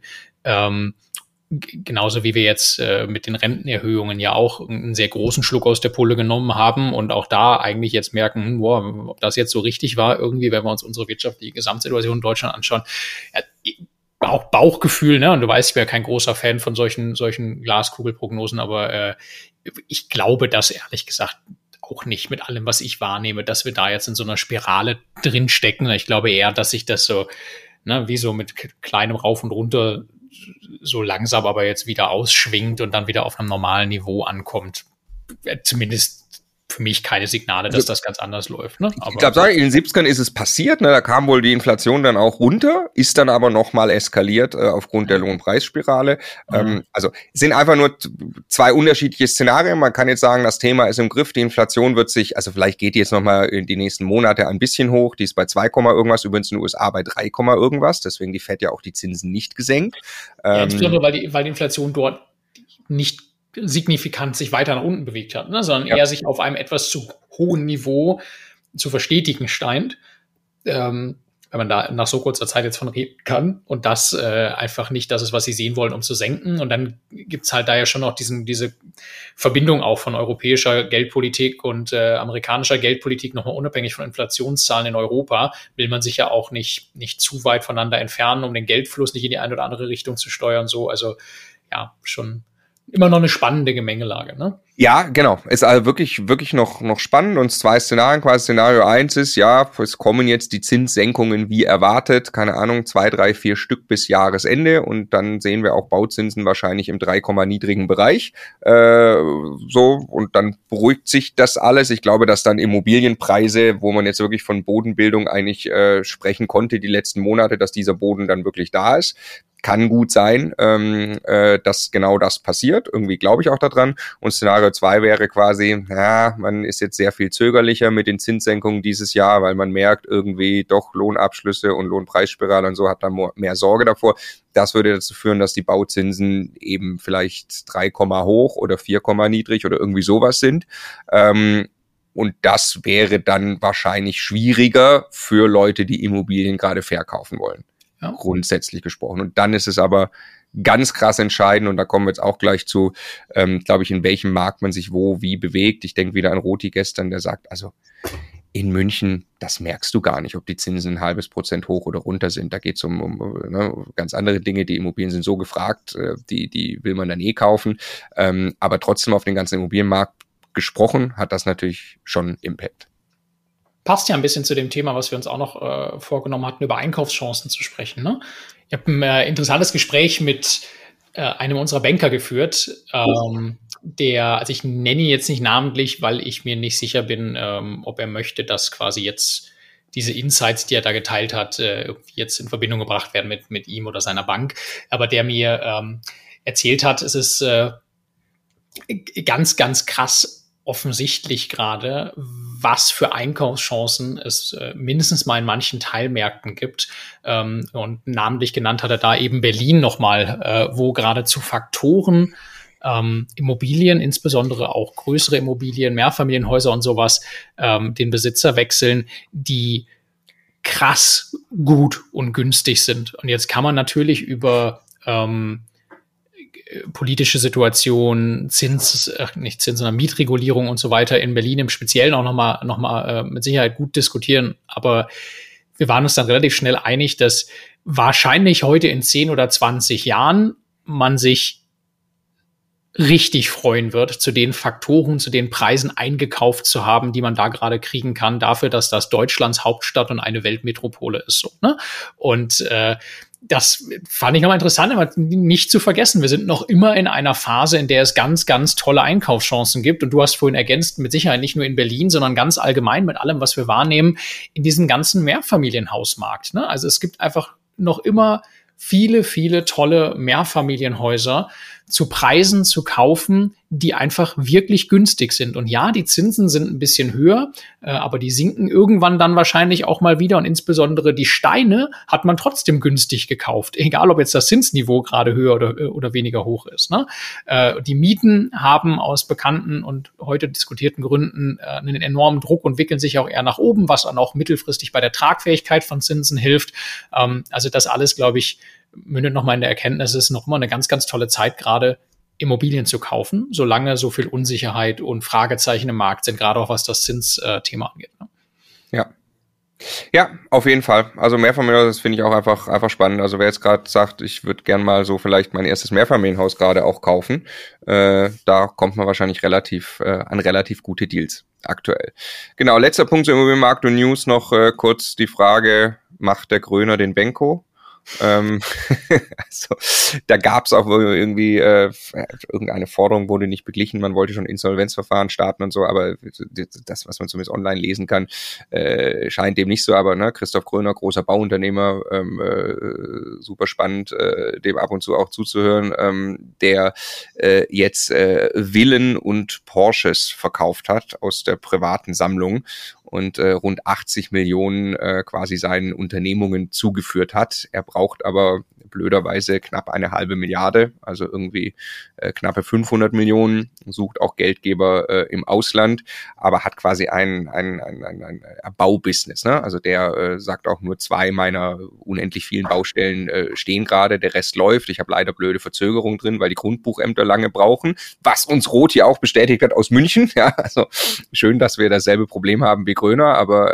Genauso wie wir jetzt mit den Rentenerhöhungen ja auch einen sehr großen Schluck aus der Pulle genommen haben und auch da eigentlich jetzt merken, boah, ob das jetzt so richtig war, irgendwie, wenn wir uns unsere wirtschaftliche Gesamtsituation in Deutschland anschauen, ja, auch Bauchgefühl, ne? Und du weißt, ich bin ja kein großer Fan von solchen Glaskugelprognosen, aber ich glaube das ehrlich gesagt auch nicht mit allem, was ich wahrnehme, dass wir da jetzt in so einer Spirale drin stecken. Ich glaube eher, dass sich das so, ne, wie so mit kleinem Rauf und runter so langsam aber jetzt wieder ausschwingt und dann wieder auf einem normalen Niveau ankommt. Zumindest für mich keine Signale, dass das ganz anders läuft. Ne? Ich glaube, in den 70ern ist es passiert, ne? Da kam wohl die Inflation dann auch runter, ist dann aber nochmal eskaliert aufgrund der Lohnpreisspirale. Also es sind einfach nur zwei unterschiedliche Szenarien. Man kann jetzt sagen, das Thema ist im Griff, die Inflation wird sich, also vielleicht geht die jetzt nochmal in die nächsten Monate ein bisschen hoch, die ist bei 2, irgendwas, übrigens in den USA bei 3, irgendwas, deswegen die Fed ja auch die Zinsen nicht gesenkt. Ja, insbesondere, weil die Inflation dort nicht signifikant sich weiter nach unten bewegt hat, ne, sondern eher sich auf einem etwas zu hohen Niveau zu verstetigen scheint. wenn man da nach so kurzer Zeit jetzt von reden kann und das einfach nicht das ist, was sie sehen wollen, um zu senken. Und dann gibt's halt da ja schon noch diese Verbindung auch von europäischer Geldpolitik und amerikanischer Geldpolitik, nochmal unabhängig von Inflationszahlen in Europa, will man sich ja auch nicht zu weit voneinander entfernen, um den Geldfluss nicht in die eine oder andere Richtung zu steuern. So, also ja, schon immer noch eine spannende Gemengelage, ne? Ja, genau. Ist also wirklich noch spannend. Und 2 Szenarien, quasi Szenario 1 ist, ja, es kommen jetzt die Zinssenkungen wie erwartet, keine Ahnung, 2, 3, 4 Stück bis Jahresende. Und dann sehen wir auch Bauzinsen wahrscheinlich im 3, niedrigen Bereich. So, und dann beruhigt sich das alles. Ich glaube, dass dann Immobilienpreise, wo man jetzt wirklich von Bodenbildung eigentlich sprechen konnte die letzten Monate, dass dieser Boden dann wirklich da ist. Kann gut sein, dass genau das passiert. Irgendwie glaube ich auch daran. Und Szenario 2 wäre quasi, ja, man ist jetzt sehr viel zögerlicher mit den Zinssenkungen dieses Jahr, weil man merkt irgendwie doch Lohnabschlüsse und Lohnpreisspirale und so, hat da mehr Sorge davor. Das würde dazu führen, dass die Bauzinsen eben vielleicht 3, hoch oder 4, niedrig oder irgendwie sowas sind. Und das wäre dann wahrscheinlich schwieriger für Leute, die Immobilien gerade verkaufen wollen. Ja. Grundsätzlich gesprochen. Und dann ist es aber ganz krass entscheidend, und da kommen wir jetzt auch gleich zu, glaube ich, in welchem Markt man sich wie bewegt. Ich denke wieder an Roti gestern, der sagt, also in München, das merkst du gar nicht, ob die Zinsen 0,5% hoch oder runter sind. Da geht es um ganz andere Dinge. Die Immobilien sind so gefragt, die will man dann kaufen. Aber trotzdem auf den ganzen Immobilienmarkt gesprochen, hat das natürlich schon Impact. Passt ja ein bisschen zu dem Thema, was wir uns auch noch vorgenommen hatten, über Einkaufschancen zu sprechen. Ne? Ich habe ein interessantes Gespräch mit einem unserer Banker geführt, der, also ich nenne ihn jetzt nicht namentlich, weil ich mir nicht sicher bin, ob er möchte, dass quasi jetzt diese Insights, die er da geteilt hat, jetzt in Verbindung gebracht werden mit ihm oder seiner Bank. Aber der mir erzählt hat, es ist ganz, ganz krass offensichtlich gerade, was für Einkaufschancen es mindestens mal in manchen Teilmärkten gibt. Und namentlich genannt hat er da eben Berlin nochmal, wo geradezu Faktoren, Immobilien, insbesondere auch größere Immobilien, Mehrfamilienhäuser und sowas, den Besitzer wechseln, die krass gut und günstig sind. Und jetzt kann man natürlich über politische Situation, nicht Zins, sondern Mietregulierung und so weiter in Berlin im Speziellen auch noch mal mit Sicherheit gut diskutieren. Aber wir waren uns dann relativ schnell einig, dass wahrscheinlich heute in 10 oder 20 Jahren man sich richtig freuen wird, zu den Faktoren, zu den Preisen eingekauft zu haben, die man da gerade kriegen kann, dafür, dass das Deutschlands Hauptstadt und eine Weltmetropole ist. So, ne? Und das fand ich nochmal interessant, aber nicht zu vergessen. Wir sind noch immer in einer Phase, in der es ganz, ganz tolle Einkaufschancen gibt. Und du hast vorhin ergänzt, mit Sicherheit nicht nur in Berlin, sondern ganz allgemein mit allem, was wir wahrnehmen, in diesem ganzen Mehrfamilienhausmarkt. Ne? Also es gibt einfach noch immer viele, viele tolle Mehrfamilienhäuser zu Preisen zu kaufen, die einfach wirklich günstig sind. Und ja, die Zinsen sind ein bisschen höher, aber die sinken irgendwann dann wahrscheinlich auch mal wieder. Und insbesondere die Steine hat man trotzdem günstig gekauft, egal ob jetzt das Zinsniveau gerade höher oder weniger hoch ist. Ne? Die Mieten haben aus bekannten und heute diskutierten Gründen einen enormen Druck und wickeln sich auch eher nach oben, was dann auch mittelfristig bei der Tragfähigkeit von Zinsen hilft. Also das alles, glaube ich, mündet nochmal in der Erkenntnis, es ist noch immer eine ganz, ganz tolle Zeit, gerade Immobilien zu kaufen, solange so viel Unsicherheit und Fragezeichen im Markt sind, gerade auch was das Zinsthema angeht. Ne? Ja. Ja, auf jeden Fall. Also Mehrfamilienhaus, das finde ich auch einfach spannend. Also wer jetzt gerade sagt, ich würde gern mal so vielleicht mein erstes Mehrfamilienhaus gerade auch kaufen, da kommt man wahrscheinlich an relativ gute Deals aktuell. Genau, letzter Punkt zum Immobilienmarkt und News noch kurz die Frage, macht der Gröner den Benko? Also da gab es auch irgendwie irgendeine Forderung wurde nicht beglichen, man wollte schon Insolvenzverfahren starten und so, aber das, was man zumindest online lesen kann, scheint dem nicht so, aber ne, Christoph Gröner, großer Bauunternehmer, super spannend, dem ab und zu auch zuzuhören, der jetzt Villen und Porsches verkauft hat aus der privaten Sammlung und rund 80 Millionen quasi seinen Unternehmungen zugeführt hat. Er braucht aber blöderweise knapp 1,5 Milliarde, also irgendwie knappe 500 Millionen, sucht auch Geldgeber im Ausland, aber hat quasi ein Baubusiness, ne? Also der sagt auch, nur 2 meiner unendlich vielen Baustellen stehen gerade, der Rest läuft. Ich habe leider blöde Verzögerungen drin, weil die Grundbuchämter lange brauchen, was uns Roth hier auch bestätigt hat aus München. Ja, also schön, dass wir dasselbe Problem haben wie Gröner, aber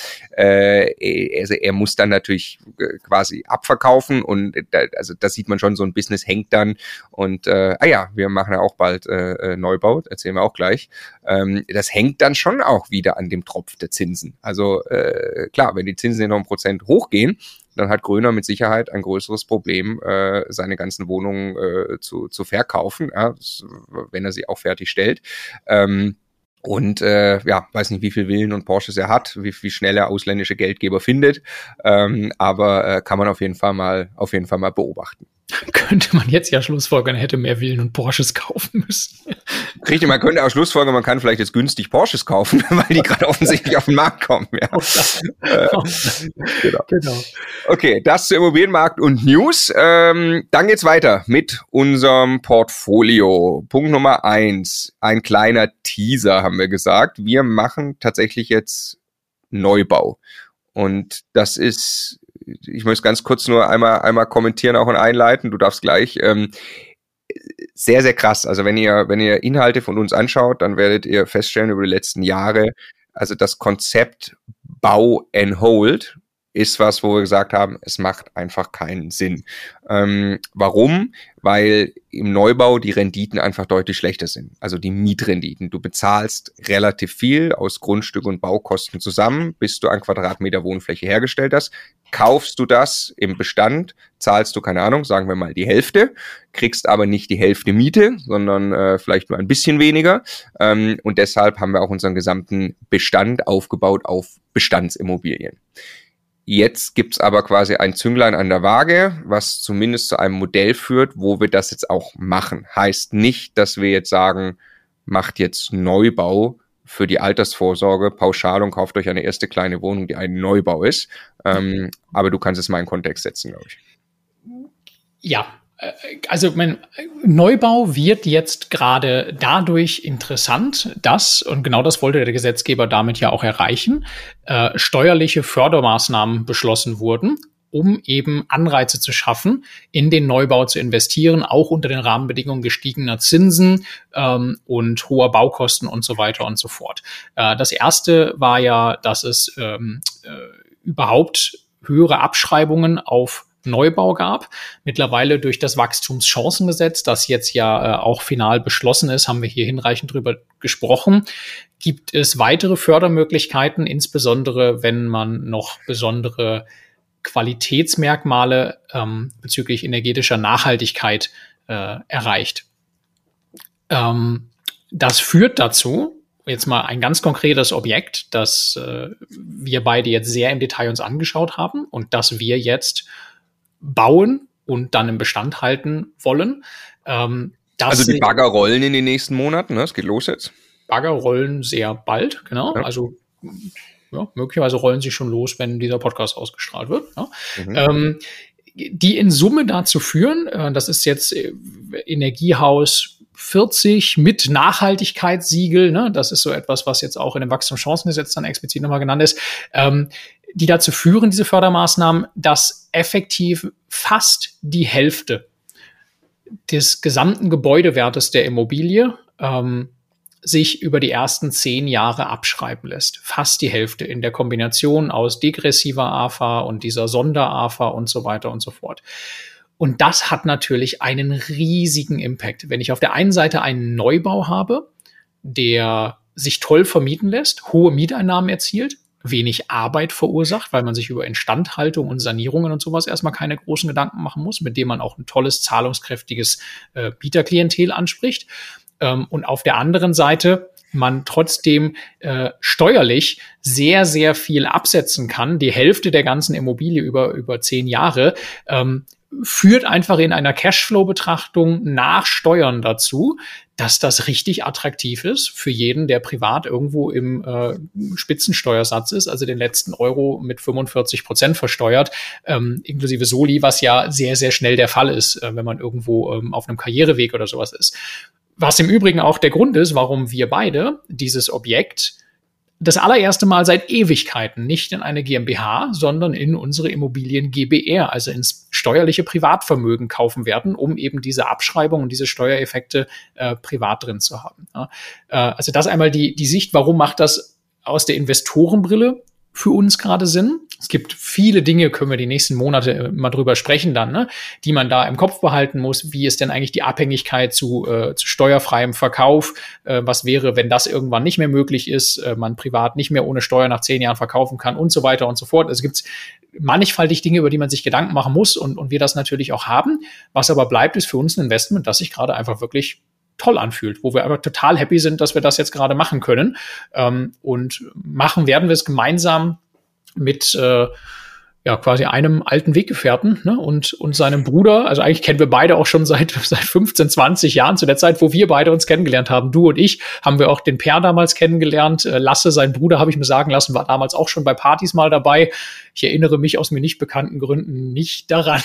er muss dann natürlich quasi abverkaufen und also das sieht man schon, so ein Business hängt dann und wir machen ja auch bald Neubau, erzählen wir auch gleich. Das hängt dann schon auch wieder an dem Tropf der Zinsen. Also klar, wenn die Zinsen noch 1% hochgehen, dann hat Gröner mit Sicherheit ein größeres Problem, seine ganzen Wohnungen zu verkaufen, wenn er sie auch fertigstellt. Weiß nicht, wie viel Villen und Porsches er hat, wie schnell er ausländische Geldgeber findet, aber kann man auf jeden Fall mal beobachten. Könnte man jetzt ja schlussfolgern, er hätte mehr Villen und Porsches kaufen müssen. Richtig, man könnte auch schlussfolgern, man kann vielleicht jetzt günstig Porsches kaufen, weil die gerade offensichtlich auf den Markt kommen. Ja. Genau. Okay, das zu Immobilienmarkt und News. Dann geht's weiter mit unserem Portfolio. Punkt Nummer 1, ein kleiner Teaser, haben wir gesagt. Wir machen tatsächlich jetzt Neubau. Und das ist, ich möchte ganz kurz nur einmal kommentieren, auch und einleiten, du darfst gleich, sehr, sehr krass. Also wenn ihr Inhalte von uns anschaut, dann werdet ihr feststellen über die letzten Jahre, also das Konzept Bau and Hold ist was, wo wir gesagt haben, es macht einfach keinen Sinn. Warum? Weil im Neubau die Renditen einfach deutlich schlechter sind. Also die Mietrenditen. Du bezahlst relativ viel aus Grundstück und Baukosten zusammen, bis du ein Quadratmeter Wohnfläche hergestellt hast. Kaufst du das im Bestand, zahlst du, keine Ahnung, sagen wir mal die Hälfte, kriegst aber nicht die Hälfte Miete, sondern vielleicht nur ein bisschen weniger. Und deshalb haben wir auch unseren gesamten Bestand aufgebaut auf Bestandsimmobilien. Jetzt gibt's aber quasi ein Zünglein an der Waage, was zumindest zu einem Modell führt, wo wir das jetzt auch machen. Heißt nicht, dass wir jetzt sagen, macht jetzt Neubau für die Altersvorsorge pauschal und kauft euch eine erste kleine Wohnung, die ein Neubau ist. Aber du kannst es mal in Kontext setzen, glaube ich. Ja. Also Neubau wird jetzt gerade dadurch interessant, dass, und genau das wollte der Gesetzgeber damit ja auch erreichen, steuerliche Fördermaßnahmen beschlossen wurden, um eben Anreize zu schaffen, in den Neubau zu investieren, auch unter den Rahmenbedingungen gestiegener Zinsen und hoher Baukosten und so weiter und so fort. Das erste war ja, dass es überhaupt höhere Abschreibungen auf Neubau gab. Mittlerweile durch das Wachstumschancengesetz, das jetzt ja auch final beschlossen ist, haben wir hier hinreichend drüber gesprochen, gibt es weitere Fördermöglichkeiten, insbesondere wenn man noch besondere Qualitätsmerkmale bezüglich energetischer Nachhaltigkeit erreicht. Das führt dazu, jetzt mal ein ganz konkretes Objekt, das wir beide jetzt sehr im Detail uns angeschaut haben und das wir jetzt bauen und dann im Bestand halten wollen. Also die Bagger rollen in den nächsten Monaten, ne? Es geht los jetzt. Bagger rollen sehr bald, genau. Ja. Also ja, möglicherweise rollen sie schon los, wenn dieser Podcast ausgestrahlt wird. Ja. Mhm. Die in Summe dazu führen, das ist jetzt Energiehaus 40 mit Nachhaltigkeitssiegel, ne? Das ist so etwas, was jetzt auch in dem Wachstumschancengesetz dann explizit nochmal genannt ist, die dazu führen, diese Fördermaßnahmen, dass effektiv fast die Hälfte des gesamten Gebäudewertes der Immobilie sich über die ersten 10 Jahre abschreiben lässt. Fast die Hälfte in der Kombination aus degressiver AFA und dieser Sonder-AFA und so weiter und so fort. Und das hat natürlich einen riesigen Impact. Wenn ich auf der einen Seite einen Neubau habe, der sich toll vermieten lässt, hohe Mieteinnahmen erzielt, wenig Arbeit verursacht, weil man sich über Instandhaltung und Sanierungen und sowas erstmal keine großen Gedanken machen muss, mit dem man auch ein tolles, zahlungskräftiges Mieterklientel anspricht. Und auf der anderen Seite man trotzdem steuerlich sehr, sehr viel absetzen kann, die Hälfte der ganzen Immobilie über 10 Jahre, führt einfach in einer Cashflow-Betrachtung nach Steuern dazu, dass das richtig attraktiv ist für jeden, der privat irgendwo im Spitzensteuersatz ist, also den letzten Euro mit 45% versteuert, inklusive Soli, was ja sehr, sehr schnell der Fall ist, wenn man irgendwo auf einem Karriereweg oder sowas ist. Was im Übrigen auch der Grund ist, warum wir beide dieses Objekt das allererste Mal seit Ewigkeiten nicht in eine GmbH, sondern in unsere Immobilien GbR, also ins steuerliche Privatvermögen kaufen werden, um eben diese Abschreibung und diese Steuereffekte privat drin zu haben. Ja. Also das einmal die Sicht, warum macht das aus der Investorenbrille für uns gerade Sinn? Es gibt viele Dinge, können wir die nächsten Monate mal drüber sprechen dann, ne, die man da im Kopf behalten muss. Wie ist denn eigentlich die Abhängigkeit zu steuerfreiem Verkauf? Was wäre, wenn das irgendwann nicht mehr möglich ist, man privat nicht mehr ohne Steuer nach 10 Jahren verkaufen kann und so weiter und so fort. Es gibt mannigfaltig Dinge, über die man sich Gedanken machen muss und wir das natürlich auch haben. Was aber bleibt, ist für uns ein Investment, das sich gerade einfach wirklich toll anfühlt, wo wir aber total happy sind, dass wir das jetzt gerade machen können. Und machen werden wir es gemeinsam mit quasi einem alten Weggefährten, ne, und seinem Bruder. Also eigentlich kennen wir beide auch schon seit 15, 20 Jahren. Zu der Zeit, wo wir beide uns kennengelernt haben, du und ich, haben wir auch den Per damals kennengelernt. Lasse, sein Bruder, habe ich mir sagen lassen, war damals auch schon bei Partys mal dabei. Ich erinnere mich aus mir nicht bekannten Gründen nicht daran.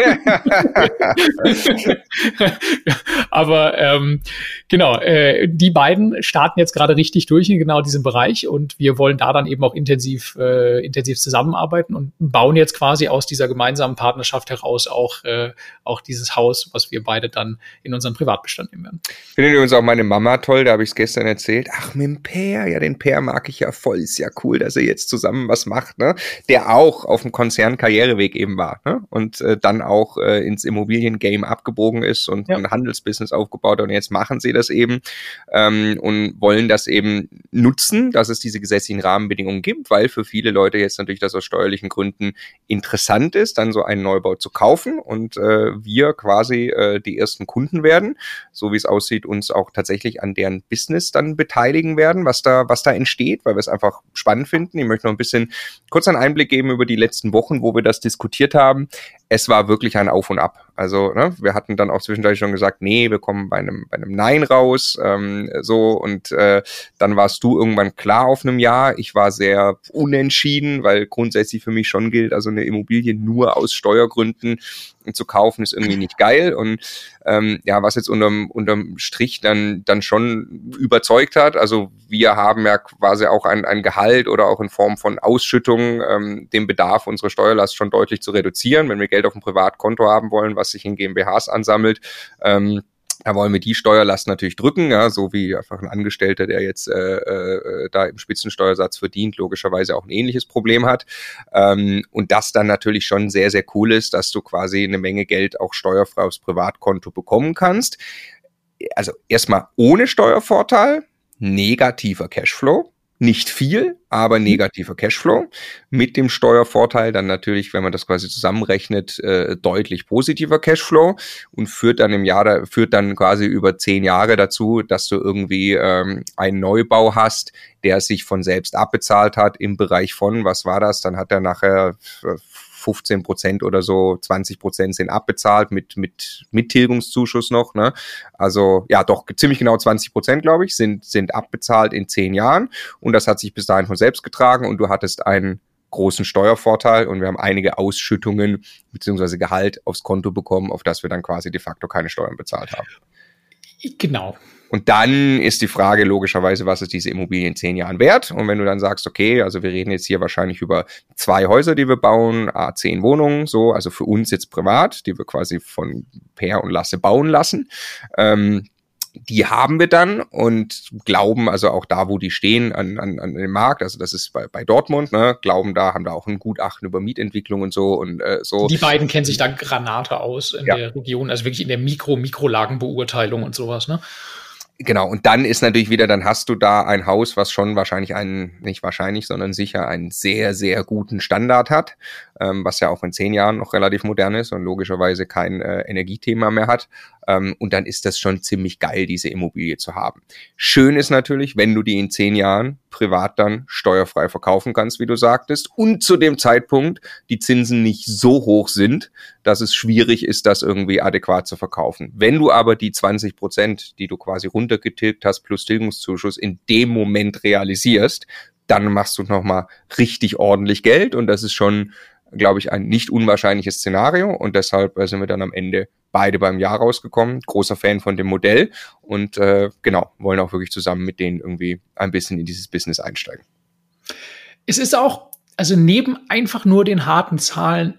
Aber genau, die beiden starten jetzt gerade richtig durch in genau diesem Bereich und wir wollen da dann eben auch intensiv zusammenarbeiten und bauen jetzt quasi aus dieser gemeinsamen Partnerschaft heraus auch dieses Haus, was wir beide dann in unseren Privatbestand nehmen werden. Ich finde übrigens auch meine Mama toll, da habe ich es gestern erzählt. Ach, mit dem Per, ja, den Per mag ich ja voll, ist ja cool, dass er jetzt zusammen was macht, ne? Der auch auf dem Konzern-Karriereweg eben war, ne? Und dann auch ins Immobilien-Game abgebogen ist und ein Handelsbusiness aufgebaut hat und jetzt machen sie das eben und wollen das eben nutzen, dass es diese gesetzlichen Rahmenbedingungen gibt, weil für viele Leute jetzt natürlich das aus steuerlichen Gründen interessant ist, dann so einen Neubau zu kaufen und wir quasi die ersten Kunden werden, so wie es aussieht, uns auch tatsächlich an deren Business dann beteiligen werden, was da entsteht, weil wir es einfach spannend finden. Ich möchte noch ein bisschen kurz einen Einblick geben über die letzten Wochen, wo wir das diskutiert haben. Es war wirklich ein Auf und Ab. Also ne, wir hatten dann auch zwischendurch schon gesagt, nee, wir kommen bei einem Nein raus, so und dann warst du irgendwann klar auf einem Ja. Ich war sehr unentschieden, weil grundsätzlich für mich schon gilt, also eine Immobilie nur aus Steuergründen zu kaufen ist irgendwie nicht geil und was jetzt unterm Strich dann schon überzeugt hat, also wir haben ja quasi auch ein Gehalt oder auch in Form von Ausschüttungen den Bedarf unserer Steuerlast schon deutlich zu reduzieren, wenn wir Geld auf dem Privatkonto haben wollen, was sich in GmbHs ansammelt, da wollen wir die Steuerlast natürlich drücken, ja, so wie einfach ein Angestellter, der jetzt da im Spitzensteuersatz verdient, logischerweise auch ein ähnliches Problem hat. Und das dann natürlich schon sehr, sehr cool ist, dass du quasi eine Menge Geld auch steuerfrei aufs Privatkonto bekommen kannst. Also erstmal ohne Steuervorteil, negativer Cashflow. Nicht viel, aber negativer Cashflow. Mit dem Steuervorteil dann natürlich, wenn man das quasi zusammenrechnet, deutlich positiver Cashflow und führt dann quasi über 10 Jahre dazu, dass du irgendwie einen Neubau hast, der sich von selbst abbezahlt hat im Bereich von, was war das? Dann hat er nachher 15% oder so, 20% sind abbezahlt mit Tilgungszuschuss noch, ne? Also ja, doch ziemlich genau 20%, glaube ich, sind abbezahlt in 10 Jahren und das hat sich bis dahin von selbst getragen und du hattest einen großen Steuervorteil und wir haben einige Ausschüttungen beziehungsweise Gehalt aufs Konto bekommen, auf das wir dann quasi de facto keine Steuern bezahlt haben. Genau. Und dann ist die Frage logischerweise, was ist diese Immobilie in 10 Jahren wert? Und wenn du dann sagst, okay, also wir reden jetzt hier wahrscheinlich über 2 Häuser, die wir bauen, 10 Wohnungen, so, also für uns jetzt privat, die wir quasi von Per und Lasse bauen lassen, die haben wir dann und glauben, also auch da, wo die stehen, an dem Markt, also das ist bei Dortmund, ne, haben da auch ein Gutachten über Mietentwicklung und so und so. Die beiden kennen sich da Granate aus in der Region, also wirklich in der Mikrolagenbeurteilung und sowas, ne? Genau, und dann ist natürlich wieder, dann hast du da ein Haus, was schon sondern sicher einen sehr, sehr guten Standard hat, was ja auch in 10 Jahren noch relativ modern ist und logischerweise kein Energiethema mehr hat. Und dann ist das schon ziemlich geil, diese Immobilie zu haben. Schön ist natürlich, wenn du die in 10 Jahren privat dann steuerfrei verkaufen kannst, wie du sagtest, und zu dem Zeitpunkt die Zinsen nicht so hoch sind, dass es schwierig ist, das irgendwie adäquat zu verkaufen. Wenn du aber die 20%, die du quasi runtergetilgt hast, plus Tilgungszuschuss in dem Moment realisierst, dann machst du nochmal richtig ordentlich Geld und das ist schon, glaube ich, ein nicht unwahrscheinliches Szenario und deshalb sind wir dann am Ende beide beim Jahr rausgekommen. Großer Fan von dem Modell und wollen auch wirklich zusammen mit denen irgendwie ein bisschen in dieses Business einsteigen. Es ist auch, also neben einfach nur den harten Zahlen,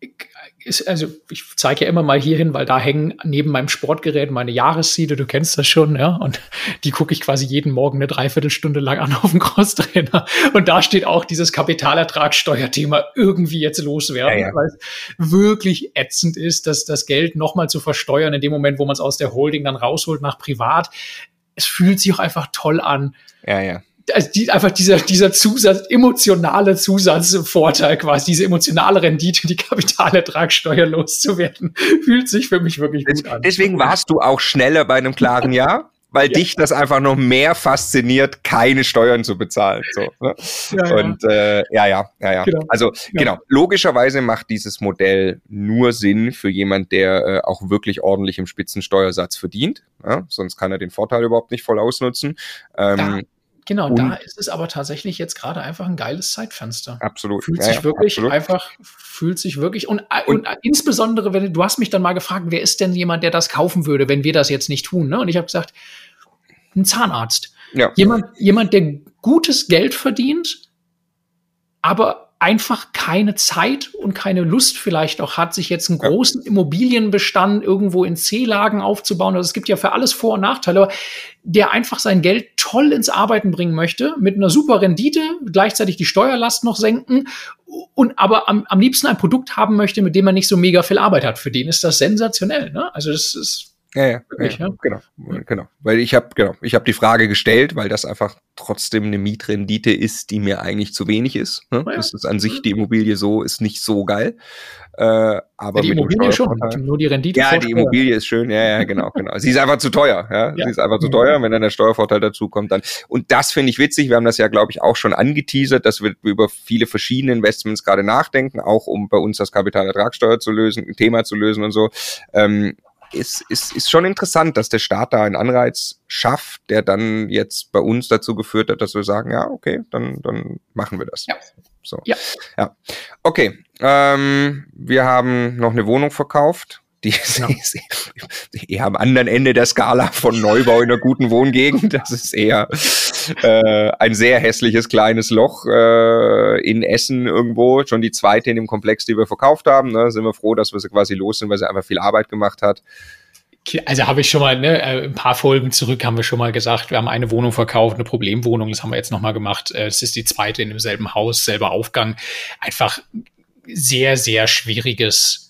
also ich zeige ja immer mal hier hin, weil da hängen neben meinem Sportgerät meine Jahresziele, du kennst das schon, ja, und die gucke ich quasi jeden Morgen eine Dreiviertelstunde lang an auf dem Crosstrainer und da steht auch dieses Kapitalertragssteuerthema irgendwie jetzt loswerden, weil es wirklich ätzend ist, dass das Geld nochmal zu versteuern in dem Moment, wo man es aus der Holding dann rausholt nach privat. Es fühlt sich auch einfach toll an. Ja. Also einfach dieser emotionale Zusatzvorteil quasi, diese emotionale Rendite, die Kapitalertragssteuer loszuwerden, fühlt sich für mich wirklich gut an. Deswegen warst du auch schneller bei einem klaren Ja, weil dich das einfach noch mehr fasziniert, keine Steuern zu bezahlen. So, ne? Und Genau. Also genau, logischerweise macht dieses Modell nur Sinn für jemand, der auch wirklich ordentlich im Spitzensteuersatz verdient. Ja? Sonst kann er den Vorteil überhaupt nicht voll ausnutzen. Genau, da ist es aber tatsächlich jetzt gerade einfach ein geiles Zeitfenster. Absolut. Fühlt sich wirklich und insbesondere, wenn du hast mich dann mal gefragt, wer ist denn jemand, der das kaufen würde, wenn wir das jetzt nicht tun, ne? Und ich habe gesagt, ein Zahnarzt. Ja. Jemand, der gutes Geld verdient, aber einfach keine Zeit und keine Lust vielleicht auch hat, sich jetzt einen großen Immobilienbestand irgendwo in C-Lagen aufzubauen. Also es gibt ja für alles Vor- und Nachteile, aber der einfach sein Geld toll ins Arbeiten bringen möchte, mit einer super Rendite, gleichzeitig die Steuerlast noch senken und aber am liebsten ein Produkt haben möchte, mit dem man nicht so mega viel Arbeit hat. Für den ist das sensationell, ne? Also das ist Genau. Weil ich habe die Frage gestellt, weil das einfach trotzdem eine Mietrendite ist, die mir eigentlich zu wenig ist. Ne? Ja. Das ist an sich, die Immobilie so ist nicht so geil. Aber die mit Immobilie schon, nur die Rendite. Ja, die Immobilie ist schön, genau. Sie ist einfach zu teuer. Ja? Sie ist einfach zu teuer, wenn dann der Steuervorteil dazu kommt. Dann. Und das finde ich witzig. Wir haben das ja, glaube ich, auch schon angeteasert, dass wir über viele verschiedene Investments gerade nachdenken, auch um bei uns das Kapitalertragssteuer zu lösen, ein Thema zu lösen und so. Ist schon interessant, dass der Staat da einen Anreiz schafft, der dann jetzt bei uns dazu geführt hat, dass wir sagen, ja, okay, dann machen wir das. Ja. So. Ja. Okay, wir haben noch eine Wohnung verkauft. Die ist eher am anderen Ende der Skala von Neubau in einer guten Wohngegend. Das ist eher ein sehr hässliches kleines Loch in Essen irgendwo. Schon die zweite in dem Komplex, die wir verkauft haben. Ne? Sind wir froh, dass wir sie quasi los sind, weil sie einfach viel Arbeit gemacht hat. Also habe ich schon mal, ein paar Folgen zurück haben wir schon mal gesagt, wir haben eine Wohnung verkauft, eine Problemwohnung, das haben wir jetzt nochmal gemacht. Es ist die zweite in demselben Haus, selber Aufgang. Einfach sehr, sehr schwieriges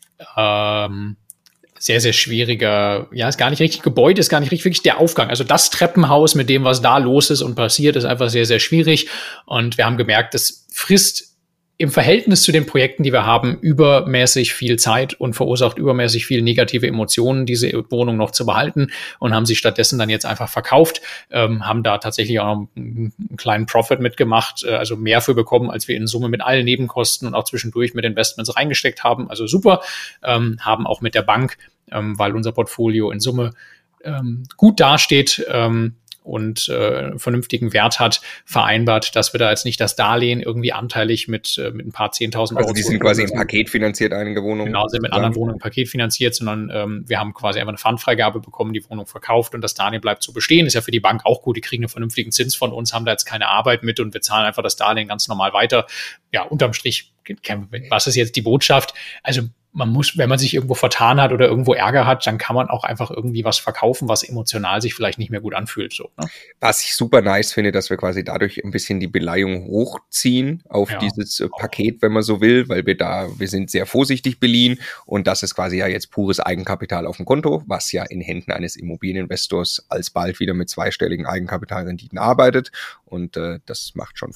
sehr, sehr schwieriger, ist gar nicht richtig Gebäude, ist gar nicht richtig wirklich der Aufgang. Also das Treppenhaus mit dem, was da los ist und passiert, ist einfach sehr, sehr schwierig. Und wir haben gemerkt, das frisst im Verhältnis zu den Projekten, die wir haben, übermäßig viel Zeit und verursacht übermäßig viel negative Emotionen, diese Wohnung noch zu behalten und haben sie stattdessen dann jetzt einfach verkauft, haben da tatsächlich auch noch einen kleinen Profit mitgemacht, also mehr für bekommen, als wir in Summe mit allen Nebenkosten und auch zwischendurch mit Investments reingesteckt haben. Also super, haben auch mit der Bank, weil unser Portfolio in Summe gut dasteht, und vernünftigen Wert hat, vereinbart, dass wir da jetzt nicht das Darlehen irgendwie anteilig mit ein paar 10.000 Euro. Also die sind quasi im Paket finanziert, einige Wohnungen. Genau, sind mit anderen Wohnungen im Paket finanziert, sondern wir haben quasi einfach eine Pfandfreigabe bekommen, die Wohnung verkauft und das Darlehen bleibt so bestehen. Ist ja für die Bank auch gut, die kriegen einen vernünftigen Zins von uns, haben da jetzt keine Arbeit mit und wir zahlen einfach das Darlehen ganz normal weiter. Ja, unterm Strich, was ist jetzt die Botschaft? Also man muss, wenn man sich irgendwo vertan hat oder irgendwo Ärger hat, dann kann man auch einfach irgendwie was verkaufen, was emotional sich vielleicht nicht mehr gut anfühlt. So, ne? Was ich super nice finde, dass wir quasi dadurch ein bisschen die Beleihung hochziehen auf dieses Paket, wenn man so will, weil wir sind sehr vorsichtig beliehen und das ist quasi ja jetzt pures Eigenkapital auf dem Konto, was ja in Händen eines Immobilieninvestors alsbald wieder mit zweistelligen Eigenkapitalrenditen arbeitet und das macht schon Freude.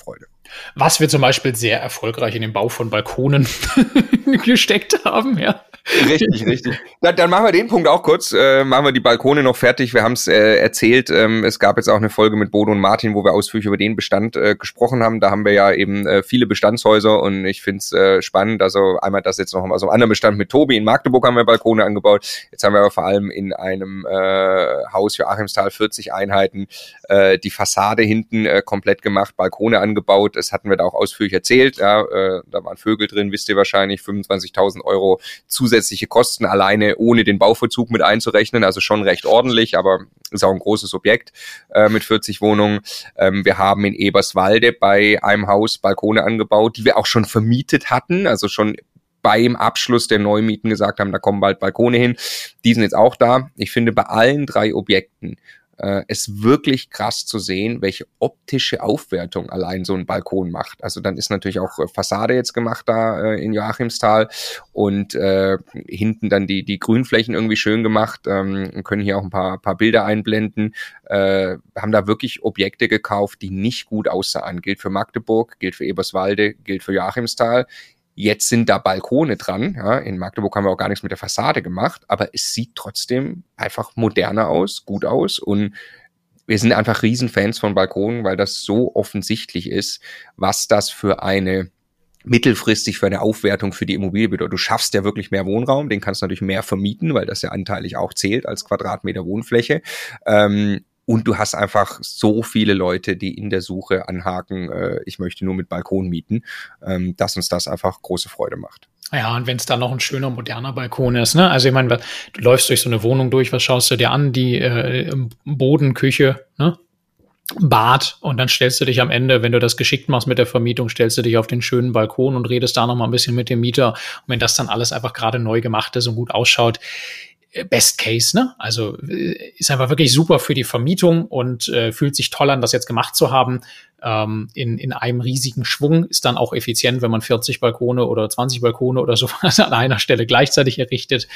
Was wir zum Beispiel sehr erfolgreich in den Bau von Balkonen gesteckt haben, ja. Richtig. Dann machen wir den Punkt auch kurz. Machen wir die Balkone noch fertig. Wir haben es erzählt. Es gab jetzt auch eine Folge mit Bodo und Martin, wo wir ausführlich über den Bestand gesprochen haben. Da haben wir ja eben viele Bestandshäuser und ich finde es spannend. Also einmal das jetzt noch aus einem anderen Bestand mit Tobi. In Magdeburg haben wir Balkone angebaut. Jetzt haben wir aber vor allem in einem Haus Joachimsthal 40 Einheiten die Fassade hinten komplett gemacht, Balkone angebaut. Das hatten wir da auch ausführlich erzählt. Ja, da waren Vögel drin, wisst ihr wahrscheinlich, 25.000 Euro zusätzliche Kosten alleine ohne den Bauverzug mit einzurechnen, also schon recht ordentlich, aber ist auch ein großes Objekt mit 40 Wohnungen. Wir haben in Eberswalde bei einem Haus Balkone angebaut, die wir auch schon vermietet hatten, also schon beim Abschluss der Neumieten gesagt haben, da kommen bald Balkone hin. Die sind jetzt auch da. Ich finde bei allen 3 Objekten ist wirklich krass zu sehen, welche optische Aufwertung allein so ein Balkon macht. Also dann ist natürlich auch Fassade jetzt gemacht da in Joachimsthal und hinten dann die Grünflächen irgendwie schön gemacht. Können hier auch ein paar Bilder einblenden. Haben da wirklich Objekte gekauft, die nicht gut aussahen. Gilt für Magdeburg, gilt für Eberswalde, gilt für Joachimsthal. Jetzt sind da Balkone dran. Ja, in Magdeburg haben wir auch gar nichts mit der Fassade gemacht, aber es sieht trotzdem einfach moderner aus, gut aus. Und wir sind einfach Riesenfans von Balkonen, weil das so offensichtlich ist, was das für eine mittelfristig für eine Aufwertung für die Immobilie bedeutet. Du schaffst ja wirklich mehr Wohnraum, den kannst du natürlich mehr vermieten, weil das ja anteilig auch zählt als Quadratmeter Wohnfläche. Und du hast einfach so viele Leute, die in der Suche anhaken, ich möchte nur mit Balkon mieten, dass uns das einfach große Freude macht. Ja, und wenn es dann noch ein schöner, moderner Balkon ist, ne? Also ich meine, du läufst durch so eine Wohnung durch, was schaust du dir an? Die Boden, Küche, ne? Bad, und dann stellst du dich am Ende, wenn du das geschickt machst mit der Vermietung, stellst du dich auf den schönen Balkon und redest da noch mal ein bisschen mit dem Mieter. Und wenn das dann alles einfach gerade neu gemacht ist und gut ausschaut, Best Case, ne? Also ist einfach wirklich super für die Vermietung und fühlt sich toll an, das jetzt gemacht zu haben. In einem riesigen Schwung, ist dann auch effizient, wenn man 40 Balkone oder 20 Balkone oder so an einer Stelle gleichzeitig errichtet.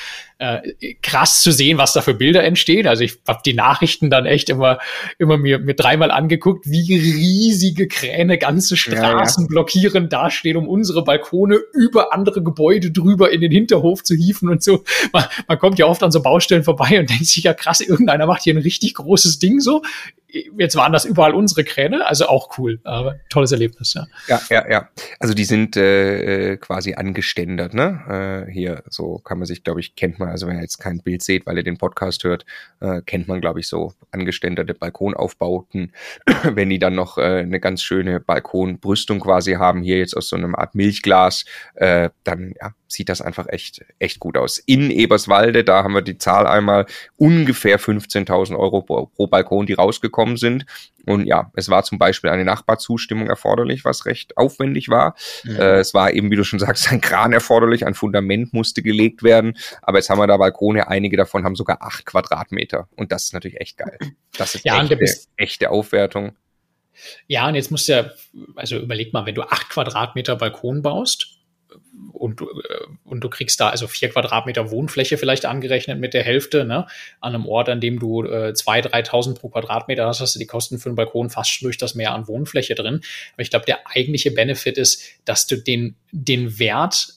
Krass zu sehen, was da für Bilder entstehen. Also ich habe die Nachrichten dann echt immer mir 3-mal angeguckt, wie riesige Kräne ganze Straßen blockieren dastehen, um unsere Balkone über andere Gebäude drüber in den Hinterhof zu hieven und so. Man kommt ja oft an so Baustellen vorbei und denkt sich, ja krass, irgendeiner macht hier ein richtig großes Ding so. Jetzt waren das überall unsere Kräne, also auch cool, aber tolles Erlebnis, ja. Ja. Also die sind quasi angeständert, ne? Hier, so kann man sich, glaube ich, kennt man, also wenn ihr jetzt kein Bild seht, weil ihr den Podcast hört, kennt man, glaube ich, so angeständerte Balkonaufbauten. Wenn die dann noch eine ganz schöne Balkonbrüstung quasi haben, hier jetzt aus so einer Art Milchglas, dann ja, sieht das einfach echt gut aus. In Eberswalde, da haben wir die Zahl einmal, ungefähr 15.000 Euro pro Balkon, die rausgekommen sind. Und ja, es war zum Beispiel eine Nachbarzustimmung erforderlich, was recht aufwendig war. Es war eben, wie du schon sagst, ein Kran erforderlich, ein Fundament musste gelegt werden. Aber jetzt haben wir da Balkone, einige davon haben sogar 8 Quadratmeter. Und das ist natürlich echt geil. Das ist ja, echte Aufwertung. Ja, und jetzt musst du ja, also überleg mal, wenn du 8 Quadratmeter Balkon baust, und du kriegst da also 4 Quadratmeter Wohnfläche vielleicht angerechnet mit der Hälfte, ne? An einem Ort, an dem du 2.000, 3.000 pro Quadratmeter hast, hast du die Kosten für einen Balkon fast schon durch das Mehr an Wohnfläche drin. Aber ich glaube, der eigentliche Benefit ist, dass du den Wert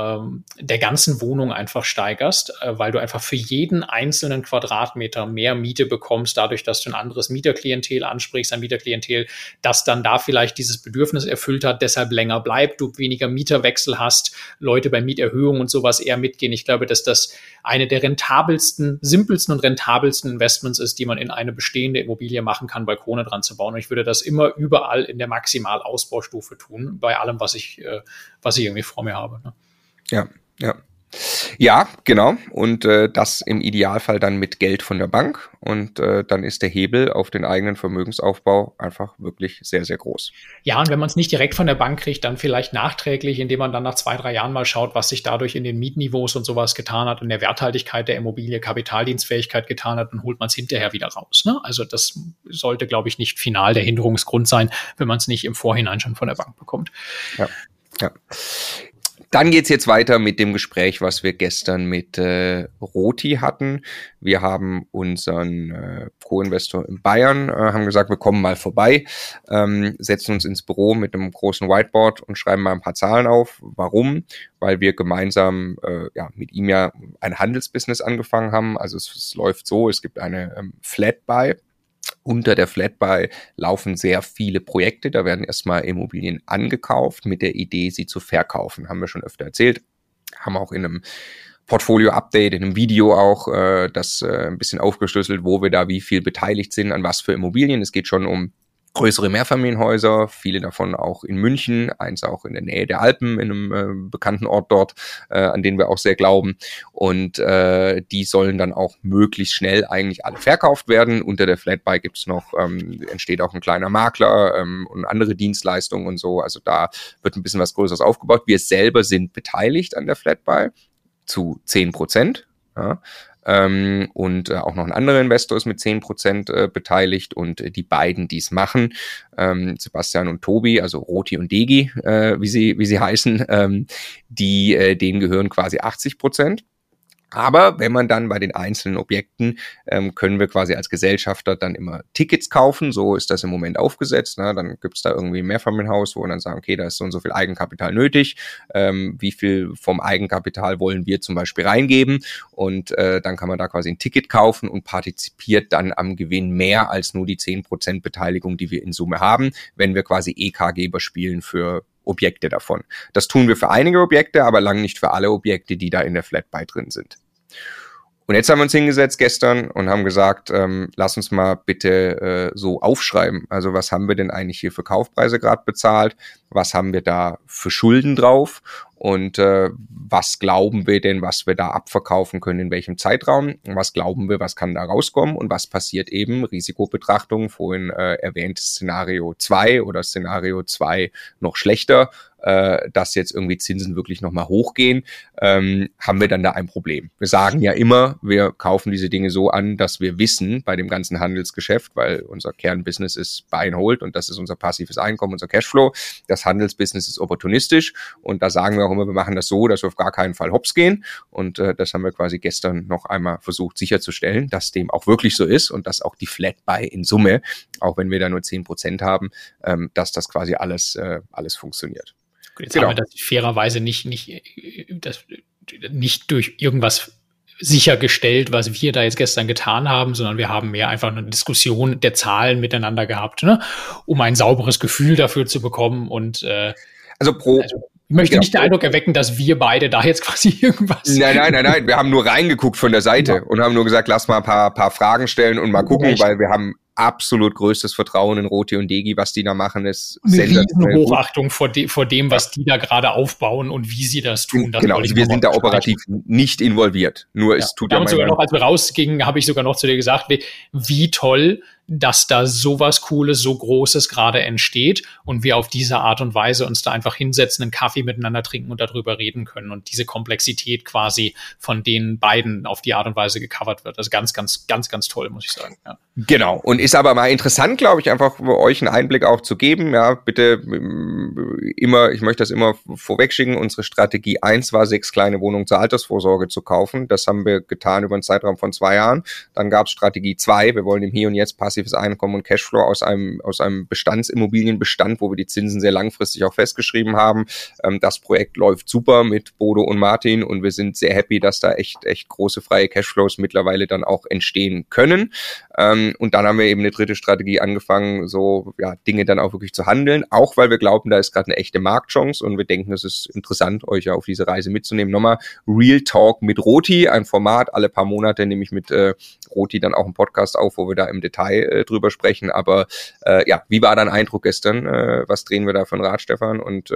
der ganzen Wohnung einfach steigerst, weil du einfach für jeden einzelnen Quadratmeter mehr Miete bekommst, dadurch, dass du ein anderes Mieterklientel ansprichst, ein Mieterklientel, das dann da vielleicht dieses Bedürfnis erfüllt hat, deshalb länger bleibt, du weniger Mieterwechsel hast, Leute bei Mieterhöhungen und sowas eher mitgehen. Ich glaube, dass das eine der simpelsten und rentabelsten Investments ist, die man in eine bestehende Immobilie machen kann, Balkone dran zu bauen. Und ich würde das immer überall in der Maximalausbaustufe tun, bei allem, was ich irgendwie vor mir habe. Ne? Ja, genau. Und das im Idealfall dann mit Geld von der Bank. Und dann ist der Hebel auf den eigenen Vermögensaufbau einfach wirklich sehr, sehr groß. Ja, und wenn man es nicht direkt von der Bank kriegt, dann vielleicht nachträglich, indem man dann nach 2-3 Jahren mal schaut, was sich dadurch in den Mietniveaus und sowas getan hat, in der Werthaltigkeit der Immobilie, Kapitaldienstfähigkeit getan hat, dann holt man es hinterher wieder raus. Ne? Also das sollte, glaube ich, nicht final der Hinderungsgrund sein, wenn man es nicht im Vorhinein schon von der Bank bekommt. Ja. Dann geht's jetzt weiter mit dem Gespräch, was wir gestern mit Roti hatten. Wir haben unseren Co-Investor in Bayern, haben gesagt, wir kommen mal vorbei, setzen uns ins Büro mit einem großen Whiteboard und schreiben mal ein paar Zahlen auf. Warum? Weil wir gemeinsam mit ihm ja ein Handelsbusiness angefangen haben. Also es läuft so, es gibt eine Flatbuy. Unter der Flatbuy laufen sehr viele Projekte. Da werden erstmal Immobilien angekauft mit der Idee, sie zu verkaufen. Haben wir schon öfter erzählt. Haben auch in einem Portfolio-Update, in einem Video auch das ein bisschen aufgeschlüsselt, wo wir da wie viel beteiligt sind, an was für Immobilien. Es geht schon um größere Mehrfamilienhäuser, viele davon auch in München, eins auch in der Nähe der Alpen, in einem bekannten Ort dort, an den wir auch sehr glauben. Und die sollen dann auch möglichst schnell eigentlich alle verkauft werden. Unter der Flatbuy gibt's noch, entsteht auch ein kleiner Makler und andere Dienstleistungen und so. Also da wird ein bisschen was Größeres aufgebaut. Wir selber sind beteiligt an der Flatbuy zu 10%. Ja. Und auch noch ein anderer Investor ist mit 10% beteiligt und die beiden, die es machen, Sebastian und Tobi, also Roti und Degi, wie sie heißen, denen gehören quasi 80%. Aber wenn man dann bei den einzelnen Objekten, können wir quasi als Gesellschafter dann immer Tickets kaufen, so ist das im Moment aufgesetzt, ne? Dann gibt's da irgendwie ein Mehrfamilienhaus, wo wir dann sagen, okay, da ist so und so viel Eigenkapital nötig, wie viel vom Eigenkapital wollen wir zum Beispiel reingeben und dann kann man da quasi ein Ticket kaufen und partizipiert dann am Gewinn mehr als nur die 10% Beteiligung, die wir in Summe haben, wenn wir quasi EK-Geber spielen für Objekte davon. Das tun wir für einige Objekte, aber lang nicht für alle Objekte, die da in der Flatbuy drin sind. Und jetzt haben wir uns hingesetzt gestern und haben gesagt, lass uns mal bitte so aufschreiben. Also was haben wir denn eigentlich hier für Kaufpreise gerade bezahlt? Was haben wir da für Schulden drauf? Und was glauben wir denn, was wir da abverkaufen können, in welchem Zeitraum? Und was glauben wir, was kann da rauskommen? Und was passiert eben? Risikobetrachtung, vorhin erwähnt Szenario 2 oder Szenario 2 noch schlechter, dass jetzt irgendwie Zinsen wirklich nochmal hochgehen, haben wir dann da ein Problem. Wir sagen ja immer, wir kaufen diese Dinge so an, dass wir wissen bei dem ganzen Handelsgeschäft, weil unser Kernbusiness ist Buy and Hold und das ist unser passives Einkommen, unser Cashflow. Das Handelsbusiness ist opportunistisch und da sagen wir auch immer, wir machen das so, dass wir auf gar keinen Fall hops gehen und das haben wir quasi gestern noch einmal versucht sicherzustellen, dass dem auch wirklich so ist und dass auch die Flatbuy in Summe, auch wenn wir da nur 10% haben, dass das quasi alles funktioniert. Jetzt haben wir das fairerweise nicht durch irgendwas sichergestellt, was wir da jetzt gestern getan haben, sondern wir haben mehr einfach eine Diskussion der Zahlen miteinander gehabt, ne, um ein sauberes Gefühl dafür zu bekommen. Und ich möchte nicht den Eindruck erwecken, dass wir beide da jetzt quasi irgendwas... Nein. Wir haben nur reingeguckt von der Seite und haben nur gesagt, lass mal ein paar Fragen stellen und mal gucken, weil wir haben absolut größtes Vertrauen in Roti und Degi, was die da machen, ist eine riesen Hochachtung vor dem, was die da gerade aufbauen und wie sie das tun. Das genau, wir sind da operativ nicht involviert. Nur es tut ja sogar noch, als wir rausgingen, habe ich sogar noch zu dir gesagt, wie toll, dass da sowas Cooles, so Großes gerade entsteht und wir auf diese Art und Weise uns da einfach hinsetzen, einen Kaffee miteinander trinken und darüber reden können und diese Komplexität quasi von den beiden auf die Art und Weise gecovert wird. Also ganz, ganz, ganz, ganz toll, muss ich sagen. Ja. Genau. Und ist aber mal interessant, glaube ich, einfach für euch einen Einblick auch zu geben. Ja, bitte immer, ich möchte das immer vorwegschicken. Unsere Strategie 1 war, 6 kleine Wohnungen zur Altersvorsorge zu kaufen. Das haben wir getan über einen Zeitraum von 2 Jahren. Dann gab es Strategie 2. Wir wollen im Hier und Jetzt passives Einkommen und Cashflow aus einem Bestandsimmobilienbestand, wo wir die Zinsen sehr langfristig auch festgeschrieben haben. Das Projekt läuft super mit Bodo und Martin und wir sind sehr happy, dass da echt große freie Cashflows mittlerweile dann auch entstehen können. Und dann haben wir eben eine dritte Strategie angefangen, so Dinge dann auch wirklich zu handeln, auch weil wir glauben, da ist gerade eine echte Marktchance und wir denken, es ist interessant, euch ja auf diese Reise mitzunehmen. Nochmal Real Talk mit Roti, ein Format, alle paar Monate nehme ich mit Roti dann auch einen Podcast auf, wo wir da im Detail drüber sprechen, aber wie war dein Eindruck gestern? Was drehen wir da für ein Rad, Stefan? Und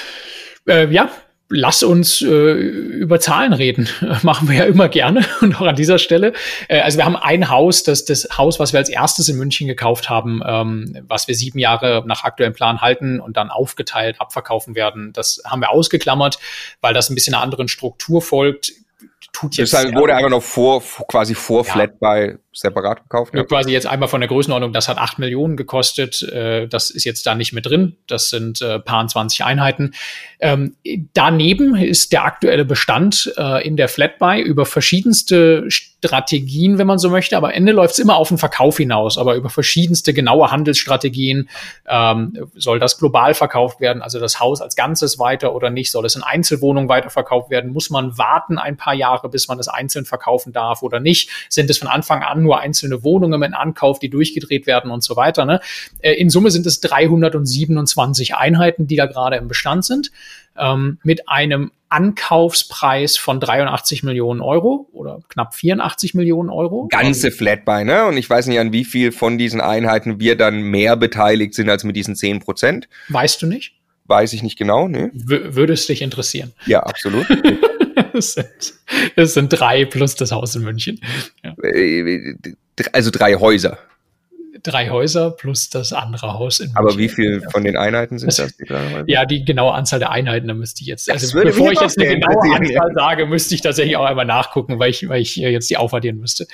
lass uns über Zahlen reden. Machen wir ja immer gerne und auch an dieser Stelle. Also wir haben ein Haus, das Haus, was wir als erstes in München gekauft haben, was wir 7 Jahre nach aktuellem Plan halten und dann aufgeteilt abverkaufen werden. Das haben wir ausgeklammert, weil das ein bisschen einer anderen Struktur folgt. Wurde einfach noch vor Flatbuy separat gekauft. Ja. Quasi jetzt einmal von der Größenordnung, das hat 8 Millionen gekostet. Das ist jetzt da nicht mit drin. Das sind paar 20 Einheiten. Daneben ist der aktuelle Bestand in der Flatbuy über verschiedenste Strategien, wenn man so möchte. Aber am Ende läuft es immer auf den Verkauf hinaus. Aber über verschiedenste genaue Handelsstrategien soll das global verkauft werden, also das Haus als Ganzes weiter oder nicht? Soll es in Einzelwohnungen weiterverkauft werden? Muss man warten ein paar Jahre, bis man es einzeln verkaufen darf oder nicht? Sind es von Anfang an nur einzelne Wohnungen im Ankauf, die durchgedreht werden und so weiter, ne? In Summe sind es 327 Einheiten, die da gerade im Bestand sind, mit einem Ankaufspreis von 83 Millionen Euro oder knapp 84 Millionen Euro. Ganze Flatbuy, ne? Und ich weiß nicht, an wie viel von diesen Einheiten wir dann mehr beteiligt sind als mit diesen 10%. Weißt du nicht? Weiß ich nicht genau, ne? Würde es dich interessieren? Ja, absolut. Es sind 3 plus das Haus in München. Ja. Also 3 Häuser. 3 Häuser plus das andere Haus in München. Aber wie viel von den Einheiten sind das? Die 3 Häuser? Ja, die genaue Anzahl der Einheiten, da müsste ich jetzt, bevor ich jetzt eine genaue Anzahl sage, müsste ich tatsächlich auch einmal nachgucken, weil ich jetzt die aufaddieren müsste.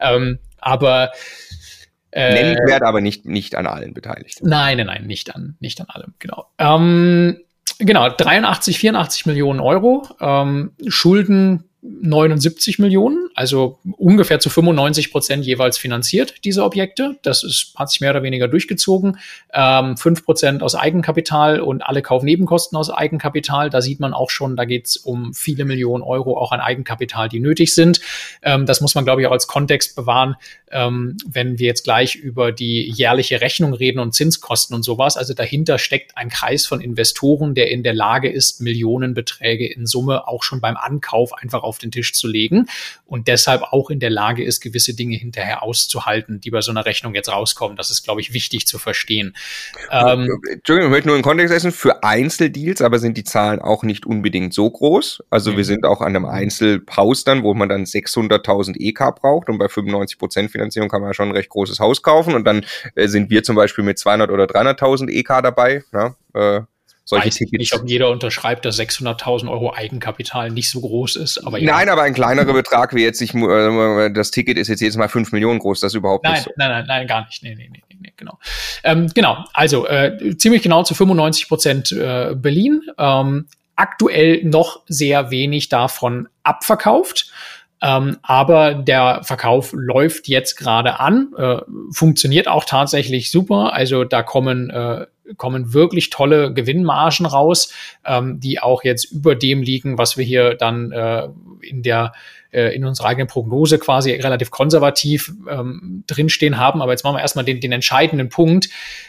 Nennenswert, aber nicht an allen Beteiligten. Nein, nicht an allem, genau. Genau, 84 Millionen Euro, Schulden 79 Millionen, also ungefähr zu 95% jeweils finanziert, diese Objekte. Das hat sich mehr oder weniger durchgezogen. 5% aus Eigenkapital und alle Kaufnebenkosten aus Eigenkapital. Da sieht man auch schon, da geht's um viele Millionen Euro auch an Eigenkapital, die nötig sind. Das muss man, glaube ich, auch als Kontext bewahren, wenn wir jetzt gleich über die jährliche Rechnung reden und Zinskosten und sowas. Also dahinter steckt ein Kreis von Investoren, der in der Lage ist, Millionenbeträge in Summe auch schon beim Ankauf einfach auf den Tisch zu legen und deshalb auch in der Lage ist, gewisse Dinge hinterher auszuhalten, die bei so einer Rechnung jetzt rauskommen. Das ist, glaube ich, wichtig zu verstehen. Entschuldigung, ich möchte nur einen Kontext setzen. Für Einzeldeals aber sind die Zahlen auch nicht unbedingt so groß. Also wir sind auch an einem Einzelhaus dann, wo man dann 600.000 EK braucht und bei 95% Finanzierung kann man ja schon ein recht großes Haus kaufen und dann sind wir zum Beispiel mit 200 oder 300.000 EK dabei. Ja, solche Tickets. Nicht, ob jeder unterschreibt, dass 600.000 Euro Eigenkapital nicht so groß ist. Aber ja. Nein, aber ein kleinerer Betrag wie jetzt, das Ticket ist jetzt mal 5 Millionen groß, das ist überhaupt nicht so. Nein, gar nicht. Nee, genau. Genau, also ziemlich genau zu 95% Berlin. Aktuell noch sehr wenig davon abverkauft. Aber der Verkauf läuft jetzt gerade an, funktioniert auch tatsächlich super. Also da kommen wirklich tolle Gewinnmargen raus, die auch jetzt über dem liegen, was wir hier dann in unserer eigenen Prognose quasi relativ konservativ drinstehen haben. Aber jetzt machen wir erstmal den entscheidenden Punkt.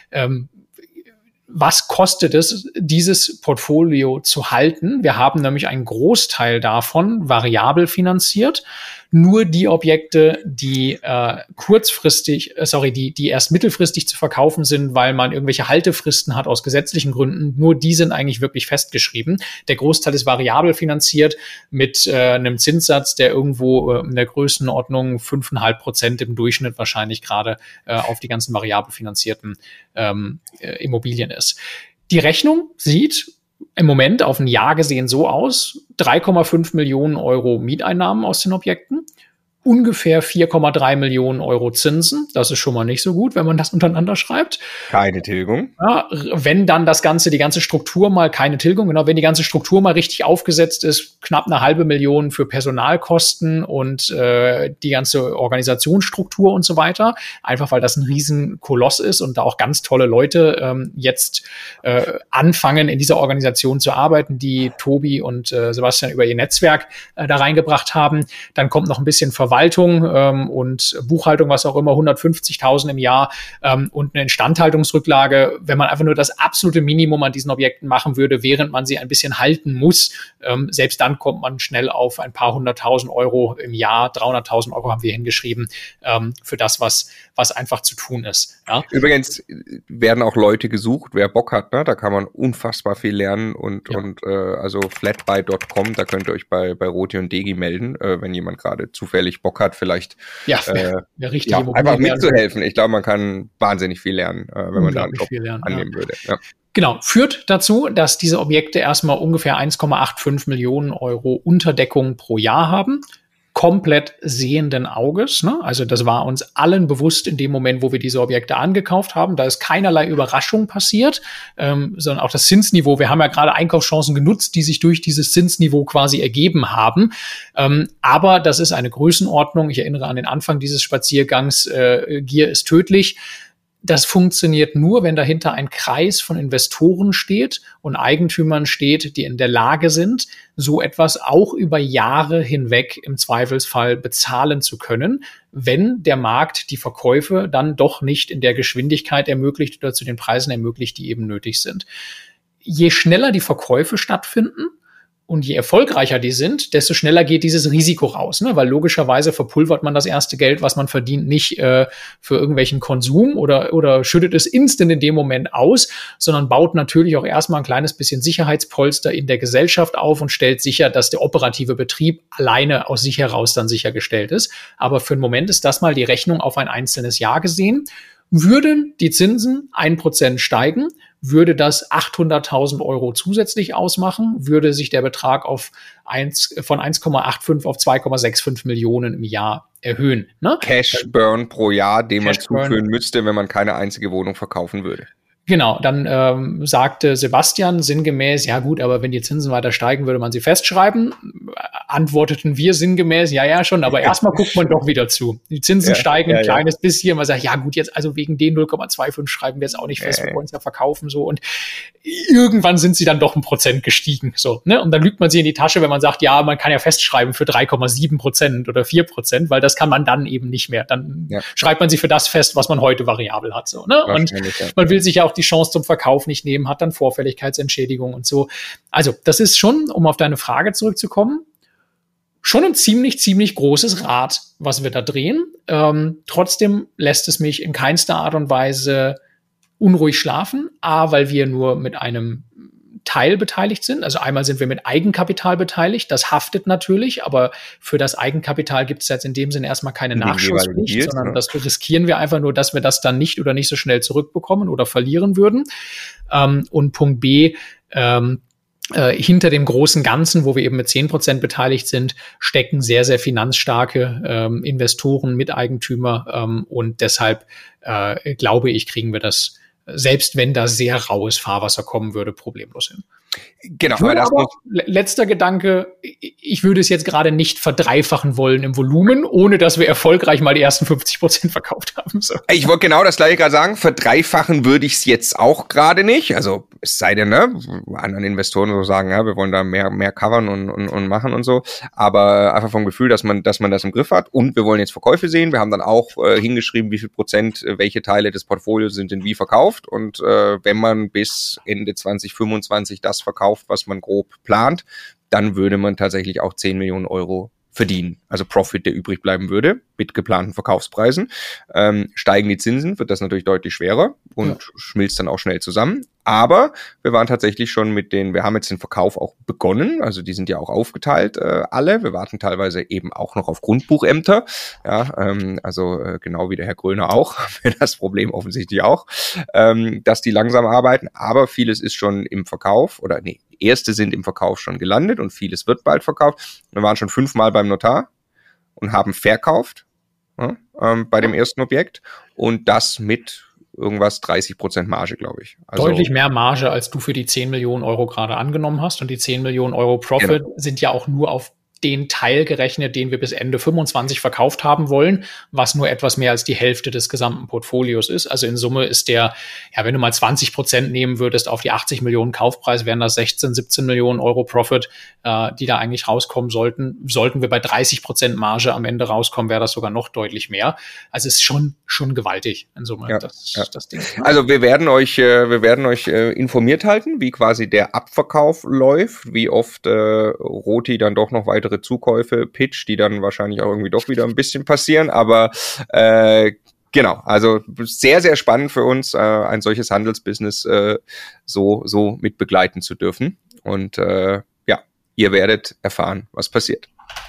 Was kostet es, dieses Portfolio zu halten? Wir haben nämlich einen Großteil davon variabel finanziert. Nur die Objekte, die die erst mittelfristig zu verkaufen sind, weil man irgendwelche Haltefristen hat aus gesetzlichen Gründen, nur die sind eigentlich wirklich festgeschrieben. Der Großteil ist variabel finanziert mit einem Zinssatz, der irgendwo in der Größenordnung 5,5% im Durchschnitt wahrscheinlich gerade auf die ganzen variabel finanzierten Immobilien ist. Die Rechnung sieht im Moment auf ein Jahr gesehen so aus: 3,5 Millionen Euro Mieteinnahmen aus den Objekten, ungefähr 4,3 Millionen Euro Zinsen. Das ist schon mal nicht so gut, wenn man das untereinander schreibt. Keine Tilgung. Ja, wenn dann die ganze Struktur mal, keine Tilgung, genau, wenn die ganze Struktur mal richtig aufgesetzt ist, knapp 500.000 für Personalkosten und die ganze Organisationsstruktur und so weiter. Einfach, weil das ein Riesenkoloss ist und da auch ganz tolle Leute jetzt anfangen, in dieser Organisation zu arbeiten, die Tobi und Sebastian über ihr Netzwerk da reingebracht haben. Dann kommt noch ein bisschen Verwaltung und Buchhaltung, was auch immer, 150.000 im Jahr und eine Instandhaltungsrücklage. Wenn man einfach nur das absolute Minimum an diesen Objekten machen würde, während man sie ein bisschen halten muss, selbst dann kommt man schnell auf ein paar 100.000 Euro im Jahr. 300.000 Euro haben wir hingeschrieben für das, was einfach zu tun ist. Ja? Übrigens werden auch Leute gesucht, wer Bock hat, ne? Da kann man unfassbar viel lernen und also flatbuy.com, da könnt ihr euch bei Roti und Degi melden, wenn jemand gerade zufällig Bock hat, vielleicht einfach mitzuhelfen. Ich glaube, man kann wahnsinnig viel lernen, wenn man da einen Job annehmen würde. Ja. Genau, führt dazu, dass diese Objekte erstmal ungefähr 1,85 Millionen Euro Unterdeckung pro Jahr haben. komplett sehenden Auges. Ne? Also das war uns allen bewusst in dem Moment, wo wir diese Objekte angekauft haben. Da ist keinerlei Überraschung passiert, sondern auch das Zinsniveau. Wir haben ja gerade Einkaufschancen genutzt, die sich durch dieses Zinsniveau quasi ergeben haben. Aber das ist eine Größenordnung. Ich erinnere an den Anfang dieses Spaziergangs. Gier ist tödlich. Das funktioniert nur, wenn dahinter ein Kreis von Investoren steht und Eigentümern steht, die in der Lage sind, so etwas auch über Jahre hinweg im Zweifelsfall bezahlen zu können, wenn der Markt die Verkäufe dann doch nicht in der Geschwindigkeit ermöglicht oder zu den Preisen ermöglicht, die eben nötig sind. Je schneller die Verkäufe stattfinden, und je erfolgreicher die sind, desto schneller geht dieses Risiko raus, ne? Weil logischerweise verpulvert man das erste Geld, was man verdient, nicht für irgendwelchen Konsum oder schüttet es instant in dem Moment aus, sondern baut natürlich auch erstmal ein kleines bisschen Sicherheitspolster in der Gesellschaft auf und stellt sicher, dass der operative Betrieb alleine aus sich heraus dann sichergestellt ist. Aber für den Moment ist das mal die Rechnung auf ein einzelnes Jahr gesehen. Würden die Zinsen 1% steigen, würde das 800.000 Euro zusätzlich ausmachen, würde sich der Betrag von 1,85 auf 2,65 Millionen im Jahr erhöhen. Ne? Cash Burn pro Jahr, den man zuführen müsste, wenn man keine einzige Wohnung verkaufen würde. Genau, dann sagte Sebastian sinngemäß, ja gut, aber wenn die Zinsen weiter steigen, würde man sie festschreiben. Antworteten wir sinngemäß, ja schon, aber erstmal guckt man doch wieder zu. Die Zinsen steigen ein kleines bisschen, man sagt, ja gut, jetzt also wegen den 0,25 schreiben wir es auch nicht fest, wir wollen es ja verkaufen so und irgendwann sind sie dann doch 1% gestiegen, so, ne? Und dann lügt man sie in die Tasche, wenn man sagt, ja, man kann ja festschreiben für 3,7% oder 4%, weil das kann man dann eben nicht mehr. Dann schreibt man sie für das fest, was man heute variabel hat, so, ne? Und man will sich ja auch die Chance zum Verkauf nicht nehmen, hat dann Vorfälligkeitsentschädigung und so. Also das ist schon, um auf deine Frage zurückzukommen, schon ein ziemlich großes Rad, was wir da drehen. Trotzdem lässt es mich in keinster Art und Weise unruhig schlafen. A, weil wir nur mit einem Teil beteiligt sind. Also einmal sind wir mit Eigenkapital beteiligt. Das haftet natürlich, aber für das Eigenkapital gibt es jetzt in dem Sinne erstmal keine Nachschusspflicht, sondern das riskieren wir einfach nur, dass wir das dann nicht oder nicht so schnell zurückbekommen oder verlieren würden. Und Punkt B, hinter dem großen Ganzen, wo wir eben mit 10% beteiligt sind, stecken sehr, sehr finanzstarke Investoren, Miteigentümer und deshalb glaube ich, kriegen wir das, selbst wenn da sehr raues Fahrwasser kommen würde, problemlos hin. Genau. Aber letzter Gedanke, ich würde es jetzt gerade nicht verdreifachen wollen im Volumen, ohne dass wir erfolgreich mal die ersten 50% verkauft haben. So. Ich wollte genau das gleiche gerade sagen, verdreifachen würde ich es jetzt auch gerade nicht. Also es sei denn, ne, anderen Investoren so sagen, ja, wir wollen da mehr covern und machen und so. Aber einfach vom Gefühl, dass man das im Griff hat. Und wir wollen jetzt Verkäufe sehen. Wir haben dann auch hingeschrieben, wie viel Prozent, welche Teile des Portfolios sind denn wie verkauft. Und wenn man bis Ende 2025 das verkauft, was man grob plant, dann würde man tatsächlich auch 10 Millionen Euro verdienen. Also Profit, der übrig bleiben würde, mit geplanten Verkaufspreisen. Steigen die Zinsen, wird das natürlich deutlich schwerer und schmilzt dann auch schnell zusammen. Aber wir waren tatsächlich schon wir haben jetzt den Verkauf auch begonnen, also die sind ja auch aufgeteilt, alle. Wir warten teilweise eben auch noch auf Grundbuchämter. Ja, also genau wie der Herr Gröner auch, haben wir das Problem offensichtlich auch, dass die langsam arbeiten. Aber vieles ist schon im Verkauf erste sind im Verkauf schon gelandet und vieles wird bald verkauft. Wir waren schon 5-mal beim Notar und haben verkauft bei dem ersten Objekt und das mit irgendwas 30% Marge, glaube ich. Also deutlich mehr Marge, als du für die 10 Millionen Euro gerade angenommen hast. Und die 10 Millionen Euro Profit sind ja auch nur auf den Teil gerechnet, den wir bis Ende 25 verkauft haben wollen, was nur etwas mehr als die Hälfte des gesamten Portfolios ist. Also in Summe ist wenn du mal 20% nehmen würdest auf die 80 Millionen Kaufpreis, wären das 16, 17 Millionen Euro Profit, die da eigentlich rauskommen sollten. Sollten wir bei 30% Marge am Ende rauskommen, wäre das sogar noch deutlich mehr. Also es ist schon gewaltig in Summe, das Ding. Also wir werden euch informiert halten, wie quasi der Abverkauf läuft, wie oft Roti dann doch noch weitere Zukäufe pitcht, die dann wahrscheinlich auch irgendwie doch wieder ein bisschen passieren, aber genau, also sehr, sehr spannend für uns, ein solches Handelsbusiness so mit begleiten zu dürfen und ihr werdet erfahren, was passiert.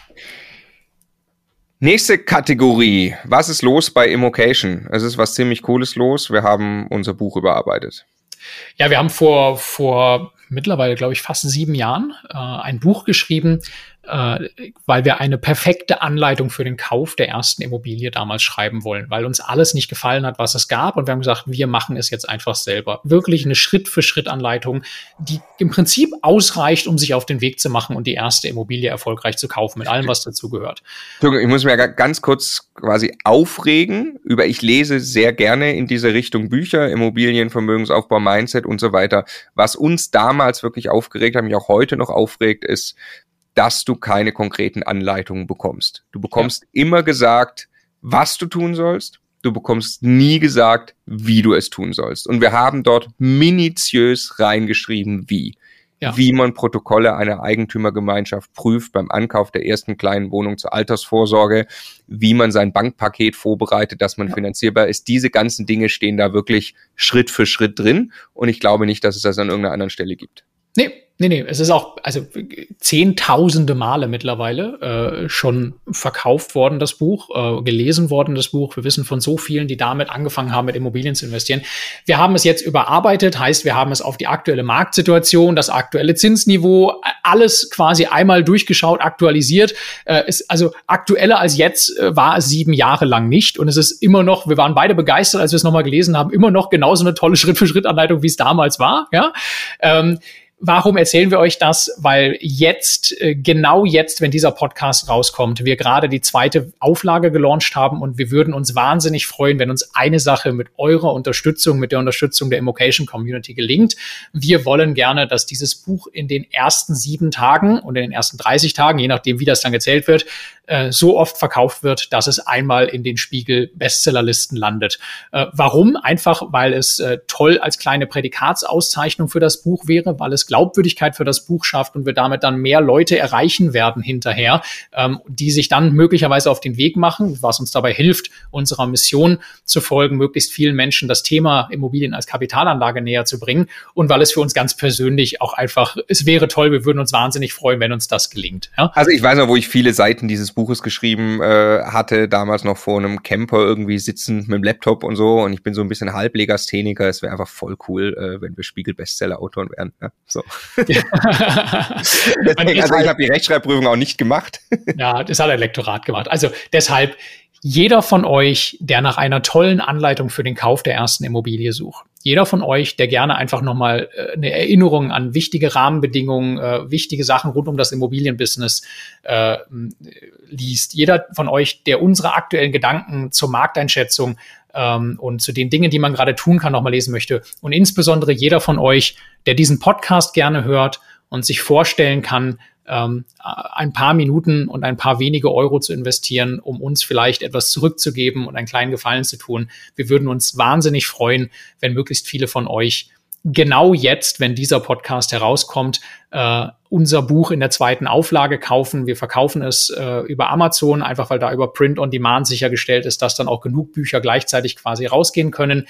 Nächste Kategorie, was ist los bei Immocation? Es ist was ziemlich Cooles los, wir haben unser Buch überarbeitet. Ja, wir haben vor mittlerweile, glaube ich, fast 7 Jahren ein Buch geschrieben, weil wir eine perfekte Anleitung für den Kauf der ersten Immobilie damals schreiben wollen, weil uns alles nicht gefallen hat, was es gab. Und wir haben gesagt, wir machen es jetzt einfach selber. Wirklich eine Schritt-für-Schritt-Anleitung, die im Prinzip ausreicht, um sich auf den Weg zu machen und die erste Immobilie erfolgreich zu kaufen, mit allem, was dazu gehört. Ich muss mir ganz kurz quasi aufregen ich lese sehr gerne in diese Richtung Bücher, Immobilien, Vermögensaufbau, Mindset und so weiter. Was uns damals wirklich aufgeregt hat, mich auch heute noch aufregt, ist, dass du keine konkreten Anleitungen bekommst. Du bekommst immer gesagt, was du tun sollst. Du bekommst nie gesagt, wie du es tun sollst. Und wir haben dort minutiös reingeschrieben, wie. Ja. Wie man Protokolle einer Eigentümergemeinschaft prüft beim Ankauf der ersten kleinen Wohnung zur Altersvorsorge, wie man sein Bankpaket vorbereitet, dass man finanzierbar ist. Diese ganzen Dinge stehen da wirklich Schritt für Schritt drin. Und ich glaube nicht, dass es das an irgendeiner anderen Stelle gibt. Nee, es ist auch, also zehntausende Male mittlerweile schon verkauft worden, das Buch, gelesen worden, das Buch. Wir wissen von so vielen, die damit angefangen haben, mit Immobilien zu investieren. Wir haben es jetzt überarbeitet, heißt, wir haben es auf die aktuelle Marktsituation, das aktuelle Zinsniveau, alles quasi einmal durchgeschaut, aktualisiert. Ist also aktueller als jetzt war es 7 Jahre lang nicht. Und es ist immer noch, wir waren beide begeistert, als wir es nochmal gelesen haben, immer noch genauso eine tolle Schritt-für-Schritt-Anleitung, wie es damals war. Ja. Warum erzählen wir euch das? Weil jetzt, genau jetzt, wenn dieser Podcast rauskommt, wir gerade die 2. Auflage gelauncht haben und wir würden uns wahnsinnig freuen, wenn uns eine Sache mit eurer Unterstützung, mit der Unterstützung der Immocation Community gelingt. Wir wollen gerne, dass dieses Buch in den ersten 7 Tagen und in den ersten 30 Tagen, je nachdem, wie das dann gezählt wird, so oft verkauft wird, dass es einmal in den Spiegel-Bestsellerlisten landet. Warum? Einfach, weil es toll als kleine Prädikatsauszeichnung für das Buch wäre, weil es Glaubwürdigkeit für das Buch schafft und wir damit dann mehr Leute erreichen werden hinterher, die sich dann möglicherweise auf den Weg machen, was uns dabei hilft, unserer Mission zu folgen, möglichst vielen Menschen das Thema Immobilien als Kapitalanlage näher zu bringen und weil es für uns ganz persönlich auch einfach, es wäre toll, wir würden uns wahnsinnig freuen, wenn uns das gelingt. Ja? Also ich weiß noch, wo ich viele Seiten dieses Buches geschrieben hatte, damals noch vor einem Camper irgendwie sitzend mit dem Laptop und so und ich bin so ein bisschen Halblegastheniker, es wäre einfach voll cool, wenn wir Spiegel-Bestseller-Autoren wären. Ja? So. Deswegen, also ich habe die Rechtschreibprüfung auch nicht gemacht. Ja, das hat ein Lektorat gemacht. Also deshalb, jeder von euch, der nach einer tollen Anleitung für den Kauf der ersten Immobilie sucht, jeder von euch, der gerne einfach nochmal eine Erinnerung an wichtige Rahmenbedingungen, wichtige Sachen rund um das Immobilienbusiness liest, jeder von euch, der unsere aktuellen Gedanken zur Markteinschätzung und zu den Dingen, die man gerade tun kann, nochmal lesen möchte. Und insbesondere jeder von euch, der diesen Podcast gerne hört und sich vorstellen kann, ein paar Minuten und ein paar wenige Euro zu investieren, um uns vielleicht etwas zurückzugeben und einen kleinen Gefallen zu tun. Wir würden uns wahnsinnig freuen, wenn möglichst viele von euch genau jetzt, wenn dieser Podcast herauskommt, unser Buch in der 2. Auflage kaufen. Wir verkaufen es über Amazon, einfach weil da über Print on Demand sichergestellt ist, dass dann auch genug Bücher gleichzeitig quasi rausgehen können.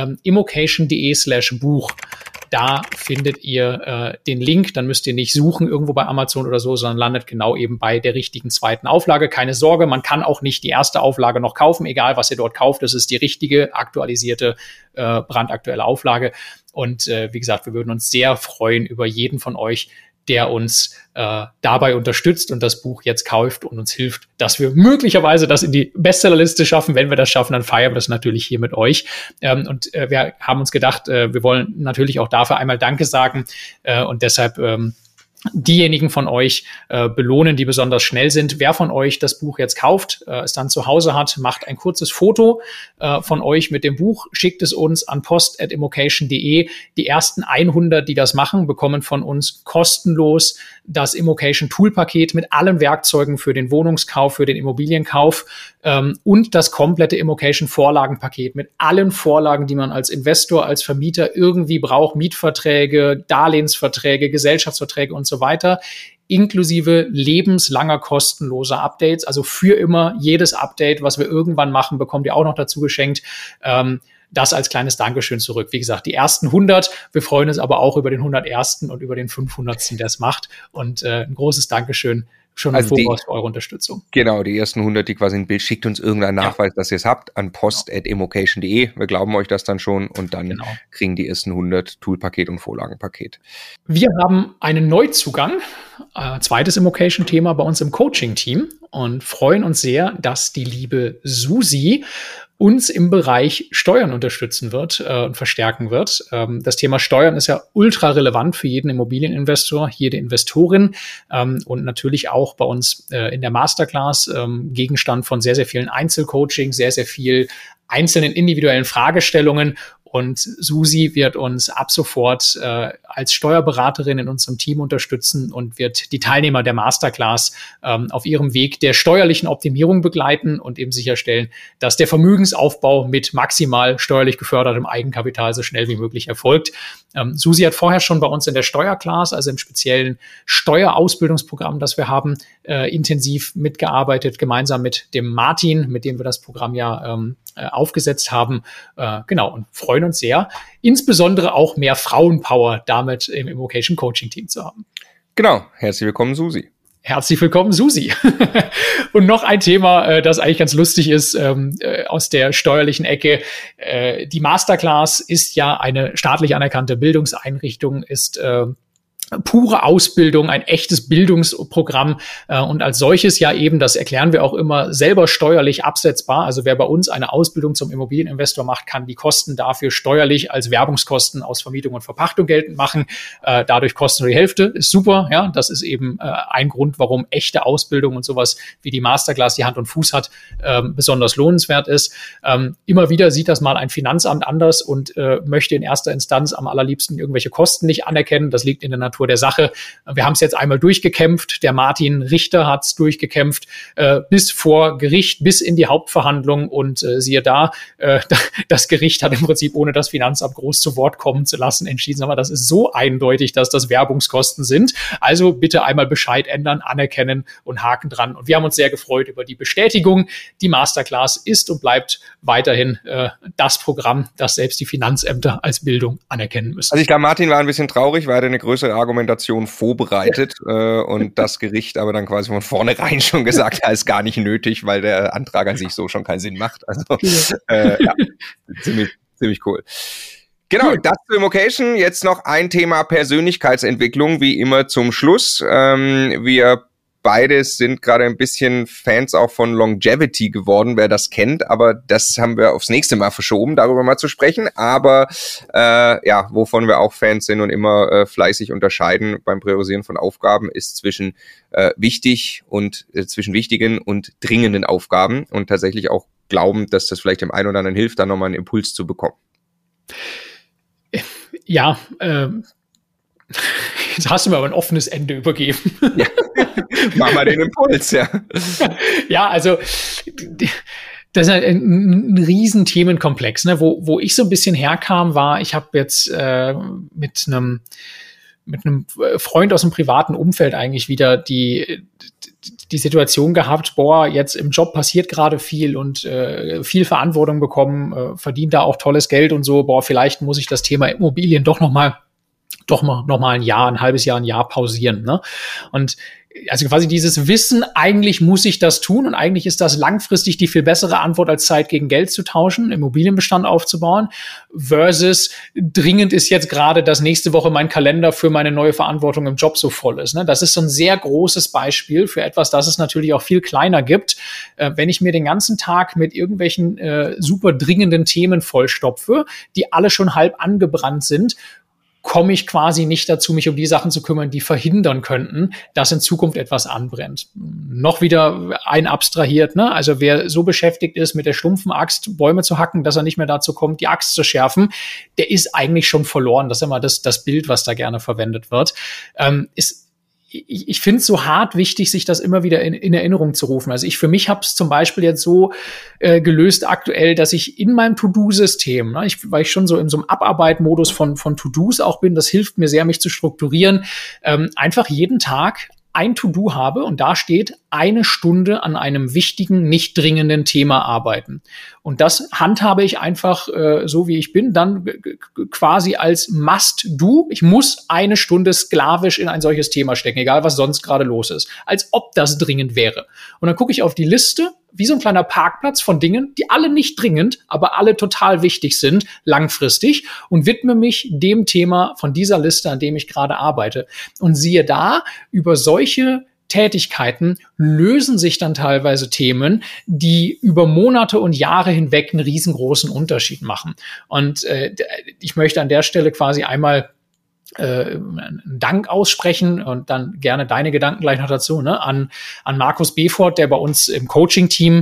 immocation.de/Buch. Da findet ihr den Link, dann müsst ihr nicht suchen irgendwo bei Amazon oder so, sondern landet genau eben bei der richtigen 2. Auflage. Keine Sorge, man kann auch nicht die 1. Auflage noch kaufen, egal was ihr dort kauft. Das ist die richtige, aktualisierte, brandaktuelle Auflage. Und wie gesagt, wir würden uns sehr freuen über jeden von euch, der uns dabei unterstützt und das Buch jetzt kauft und uns hilft, dass wir möglicherweise das in die Bestsellerliste schaffen. Wenn wir das schaffen, dann feiern wir das natürlich hier mit euch. Und wir haben uns gedacht, wir wollen natürlich auch dafür einmal Danke sagen und deshalb diejenigen von euch belohnen, die besonders schnell sind. Wer von euch das Buch jetzt kauft, es dann zu Hause hat, macht ein kurzes Foto von euch mit dem Buch, schickt es uns an post@immocation.de. Die ersten 100, die das machen, bekommen von uns kostenlos das Immocation Toolpaket mit allen Werkzeugen für den Wohnungskauf, für den Immobilienkauf und das komplette Immocation Vorlagenpaket mit allen Vorlagen, die man als Investor, als Vermieter irgendwie braucht, Mietverträge, Darlehensverträge, Gesellschaftsverträge und so weiter, inklusive lebenslanger kostenloser Updates. Also für immer jedes Update, was wir irgendwann machen, bekommt ihr auch noch dazu geschenkt. Das als kleines Dankeschön zurück. Wie gesagt, die ersten 100. Wir freuen uns aber auch über den 101. und über den 500. der es macht. Und ein großes Dankeschön schon im Voraus für eure Unterstützung. Genau, die ersten 100, die quasi ein Bild, schickt uns irgendeinen Nachweis, dass ihr es habt, an post@immocation.de. Wir glauben euch das dann schon und dann kriegen die ersten 100 Toolpaket und Vorlagenpaket. Wir haben einen Neuzugang zweites Immocation-Thema bei uns im Coaching-Team und freuen uns sehr, dass die liebe Susi uns im Bereich Steuern unterstützen wird und verstärken wird. Das Thema Steuern ist ja ultra relevant für jeden Immobilieninvestor, jede Investorin und natürlich auch bei uns in der Masterclass Gegenstand von sehr, sehr vielen Einzelcoachings, sehr, sehr viel einzelnen individuellen Fragestellungen. Und Susi wird uns ab sofort als Steuerberaterin in unserem Team unterstützen und wird die Teilnehmer der Masterclass auf ihrem Weg der steuerlichen Optimierung begleiten und eben sicherstellen, dass der Vermögensaufbau mit maximal steuerlich gefördertem Eigenkapital so schnell wie möglich erfolgt. Susi hat vorher schon bei uns in der Steuerclass, also im speziellen Steuerausbildungsprogramm, das wir haben, intensiv mitgearbeitet, gemeinsam mit dem Martin, mit dem wir das Programm ja aufgesetzt haben. Genau, und freuen uns sehr, insbesondere auch mehr Frauenpower damit im Immocation Coaching Team zu haben. Genau, herzlich willkommen, Susi. Herzlich willkommen, Susi. Und noch ein Thema, das eigentlich ganz lustig ist, aus der steuerlichen Ecke. Die Masterclass ist ja eine staatlich anerkannte Bildungseinrichtung, ist pure Ausbildung, ein echtes Bildungsprogramm und als solches ja eben, das erklären wir auch immer, selber steuerlich absetzbar. Also wer bei uns eine Ausbildung zum Immobilieninvestor macht, kann die Kosten dafür steuerlich als Werbungskosten aus Vermietung und Verpachtung geltend machen. Dadurch kosten nur die Hälfte, ist super. Ja, das ist eben ein Grund, warum echte Ausbildung und sowas wie die Masterclass, die Hand und Fuß hat, besonders lohnenswert ist. Immer wieder sieht das mal ein Finanzamt anders und möchte in erster Instanz am allerliebsten irgendwelche Kosten nicht anerkennen. Das liegt in der Natur der Sache. Wir haben es jetzt einmal durchgekämpft. Der Martin Richter hat es durchgekämpft bis vor Gericht, bis in die Hauptverhandlung und siehe da, das Gericht hat im Prinzip, ohne das Finanzamt groß zu Wort kommen zu lassen, entschieden, aber das ist so eindeutig, dass das Werbungskosten sind. Also bitte einmal Bescheid ändern, anerkennen und Haken dran. Und wir haben uns sehr gefreut über die Bestätigung. Die Masterclass ist und bleibt weiterhin das Programm, das selbst die Finanzämter als Bildung anerkennen müssen. Also ich glaube, Martin war ein bisschen traurig, weil er eine größere Argumentation vorbereitet und das Gericht aber dann quasi von vornherein schon gesagt hat, ist gar nicht nötig, weil der Antrag an sich so schon keinen Sinn macht. Also ja, ziemlich cool. Genau, das zu Immocation. Jetzt noch ein Thema Persönlichkeitsentwicklung, wie immer zum Schluss. Wir beide sind gerade ein bisschen Fans auch von Longevity geworden, wer das kennt, aber das haben wir aufs nächste Mal verschoben, darüber mal zu sprechen. Aber ja, wovon wir auch Fans sind und immer fleißig unterscheiden beim Priorisieren von Aufgaben, ist zwischen zwischen wichtigen und dringenden Aufgaben und tatsächlich auch glauben, dass das vielleicht dem einen oder anderen hilft, da nochmal einen Impuls zu bekommen. Ja, jetzt hast du mir aber ein offenes Ende übergeben. Ja. Mach mal den Impuls, ja. Ja, also das ist ein riesen Themenkomplex, ne? Wo ich so ein bisschen herkam, war, ich habe jetzt mit einem Freund aus dem privaten Umfeld eigentlich wieder die Situation gehabt, jetzt im Job passiert gerade viel und viel Verantwortung bekommen, verdient da auch tolles Geld und so, vielleicht muss ich das Thema Immobilien doch noch mal ein Jahr, ein halbes Jahr, ein Jahr pausieren, ne? Und also quasi dieses Wissen, eigentlich muss ich das tun und eigentlich ist das langfristig die viel bessere Antwort, als Zeit gegen Geld zu tauschen, Immobilienbestand aufzubauen, versus dringend ist jetzt gerade, dass nächste Woche mein Kalender für meine neue Verantwortung im Job so voll ist, ne? Das ist so ein sehr großes Beispiel für etwas, das es natürlich auch viel kleiner gibt. Wenn ich mir den ganzen Tag mit irgendwelchen super dringenden Themen vollstopfe, die alle schon halb angebrannt sind, komme ich quasi nicht dazu, mich um die Sachen zu kümmern, die verhindern könnten, dass in Zukunft etwas anbrennt. Noch wieder ein abstrahiert, ne? Also wer so beschäftigt ist, mit der stumpfen Axt Bäume zu hacken, dass er nicht mehr dazu kommt, die Axt zu schärfen, der ist eigentlich schon verloren. Das ist immer das Bild, was da gerne verwendet wird. Ich finde es so hart wichtig, sich das immer wieder in Erinnerung zu rufen. Also ich für mich habe es zum Beispiel jetzt so gelöst aktuell, dass ich in meinem To-Do-System, ne, weil ich schon so in so einem Abarbeitmodus von To-Dos auch bin, das hilft mir sehr, mich zu strukturieren, einfach jeden Tag ein To-Do habe und da steht eine Stunde an einem wichtigen, nicht dringenden Thema arbeiten. Und das handhabe ich einfach so, wie ich bin, dann quasi als Must-Do. Ich muss eine Stunde sklavisch in ein solches Thema stecken, egal was sonst gerade los ist. Als ob das dringend wäre. Und dann gucke ich auf die Liste, wie so ein kleiner Parkplatz von Dingen, die alle nicht dringend, aber alle total wichtig sind, langfristig, und widme mich dem Thema von dieser Liste, an dem ich gerade arbeite. Und siehe da, über solche Tätigkeiten lösen sich dann teilweise Themen, die über Monate und Jahre hinweg einen riesengroßen Unterschied machen. Und ich möchte an der Stelle quasi einmal einen Dank aussprechen und dann gerne deine Gedanken gleich noch dazu, ne, an Markus Befort, der bei uns im Coaching-Team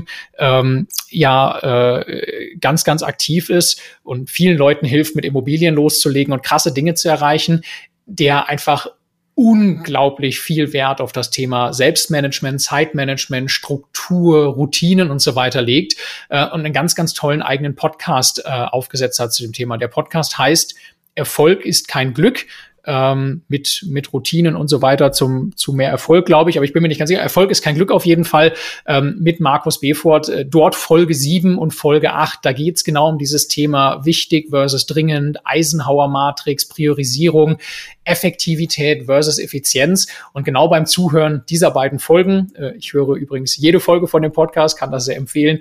ganz, ganz aktiv ist und vielen Leuten hilft, mit Immobilien loszulegen und krasse Dinge zu erreichen, der einfach unglaublich viel Wert auf das Thema Selbstmanagement, Zeitmanagement, Struktur, Routinen und so weiter legt und einen ganz, ganz tollen eigenen Podcast aufgesetzt hat zu dem Thema. Der Podcast heißt Erfolg ist kein Glück, mit Routinen und so weiter zu mehr Erfolg, glaube ich. Aber ich bin mir nicht ganz sicher. Erfolg ist kein Glück auf jeden Fall, mit Markus Befort. Dort Folge 7 und Folge 8. Da geht's genau um dieses Thema wichtig versus dringend, Eisenhower-Matrix, Priorisierung, Effektivität versus Effizienz. Und genau beim Zuhören dieser beiden Folgen, ich höre übrigens jede Folge von dem Podcast, kann das sehr empfehlen,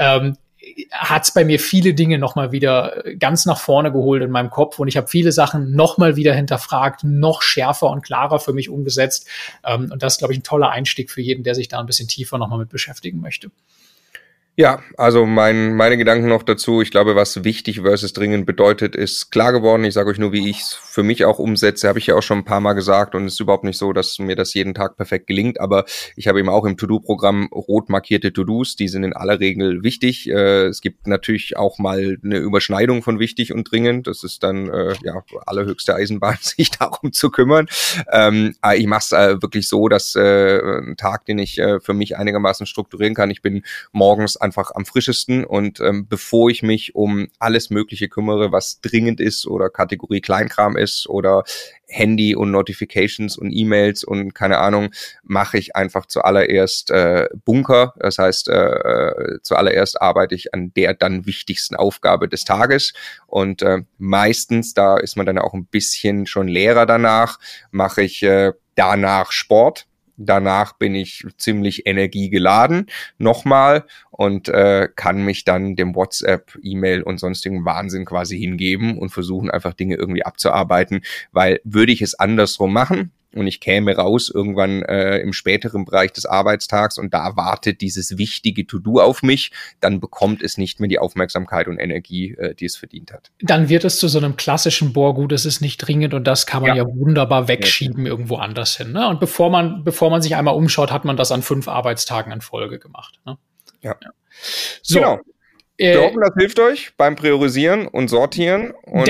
hat's bei mir viele Dinge nochmal wieder ganz nach vorne geholt in meinem Kopf und ich habe viele Sachen nochmal wieder hinterfragt, noch schärfer und klarer für mich umgesetzt. Und das ist, glaube ich, ein toller Einstieg für jeden, der sich da ein bisschen tiefer nochmal mit beschäftigen möchte. Ja, also meine Gedanken noch dazu. Ich glaube, was wichtig versus dringend bedeutet, ist klar geworden. Ich sage euch nur, wie ich es für mich auch umsetze. Habe ich ja auch schon ein paar Mal gesagt und es ist überhaupt nicht so, dass mir das jeden Tag perfekt gelingt. Aber ich habe eben auch im To-Do-Programm rot markierte To-Dos. Die sind in aller Regel wichtig. Es gibt natürlich auch mal eine Überschneidung von wichtig und dringend. Das ist dann allerhöchste Eisenbahn, sich darum zu kümmern. Ich mache es wirklich so, dass ein Tag, den ich für mich einigermaßen strukturieren kann. Ich bin morgens einfach am frischesten und bevor ich mich um alles Mögliche kümmere, was dringend ist oder Kategorie Kleinkram ist oder Handy und Notifications und E-Mails und keine Ahnung, mache ich einfach zuallererst Bunker. Das heißt, zuallererst arbeite ich an der dann wichtigsten Aufgabe des Tages und meistens, da ist man dann auch ein bisschen schon leerer danach, mache ich danach Sport. Danach bin ich ziemlich energiegeladen nochmal und kann mich dann dem WhatsApp, E-Mail und sonstigen Wahnsinn quasi hingeben und versuchen einfach Dinge irgendwie abzuarbeiten, weil würde ich es andersrum machen und ich käme raus irgendwann im späteren Bereich des Arbeitstags und da wartet dieses wichtige To-Do auf mich, dann bekommt es nicht mehr die Aufmerksamkeit und Energie, die es verdient hat. Dann wird es zu so einem klassischen, gut, es ist nicht dringend und das kann man ja wunderbar wegschieben irgendwo anders hin. Ne? Und bevor man sich einmal umschaut, hat man das an 5 Arbeitstagen in Folge gemacht. Ne? Ja. So. Genau. Wir hoffen, das hilft euch beim Priorisieren und Sortieren. Und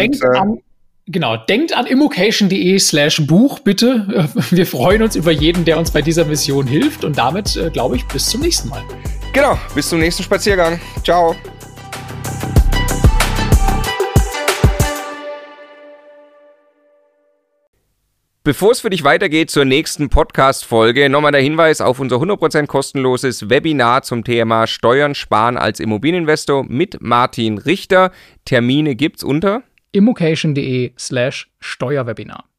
denkt an immocation.de/Buch, bitte. Wir freuen uns über jeden, der uns bei dieser Mission hilft. Und damit, glaube ich, bis zum nächsten Mal. Genau, bis zum nächsten Spaziergang. Ciao. Bevor es für dich weitergeht zur nächsten Podcast-Folge, nochmal der Hinweis auf unser 100% kostenloses Webinar zum Thema Steuern sparen als Immobilieninvestor mit Martin Richter. Termine gibt's unter immocation.de/Steuerwebinar.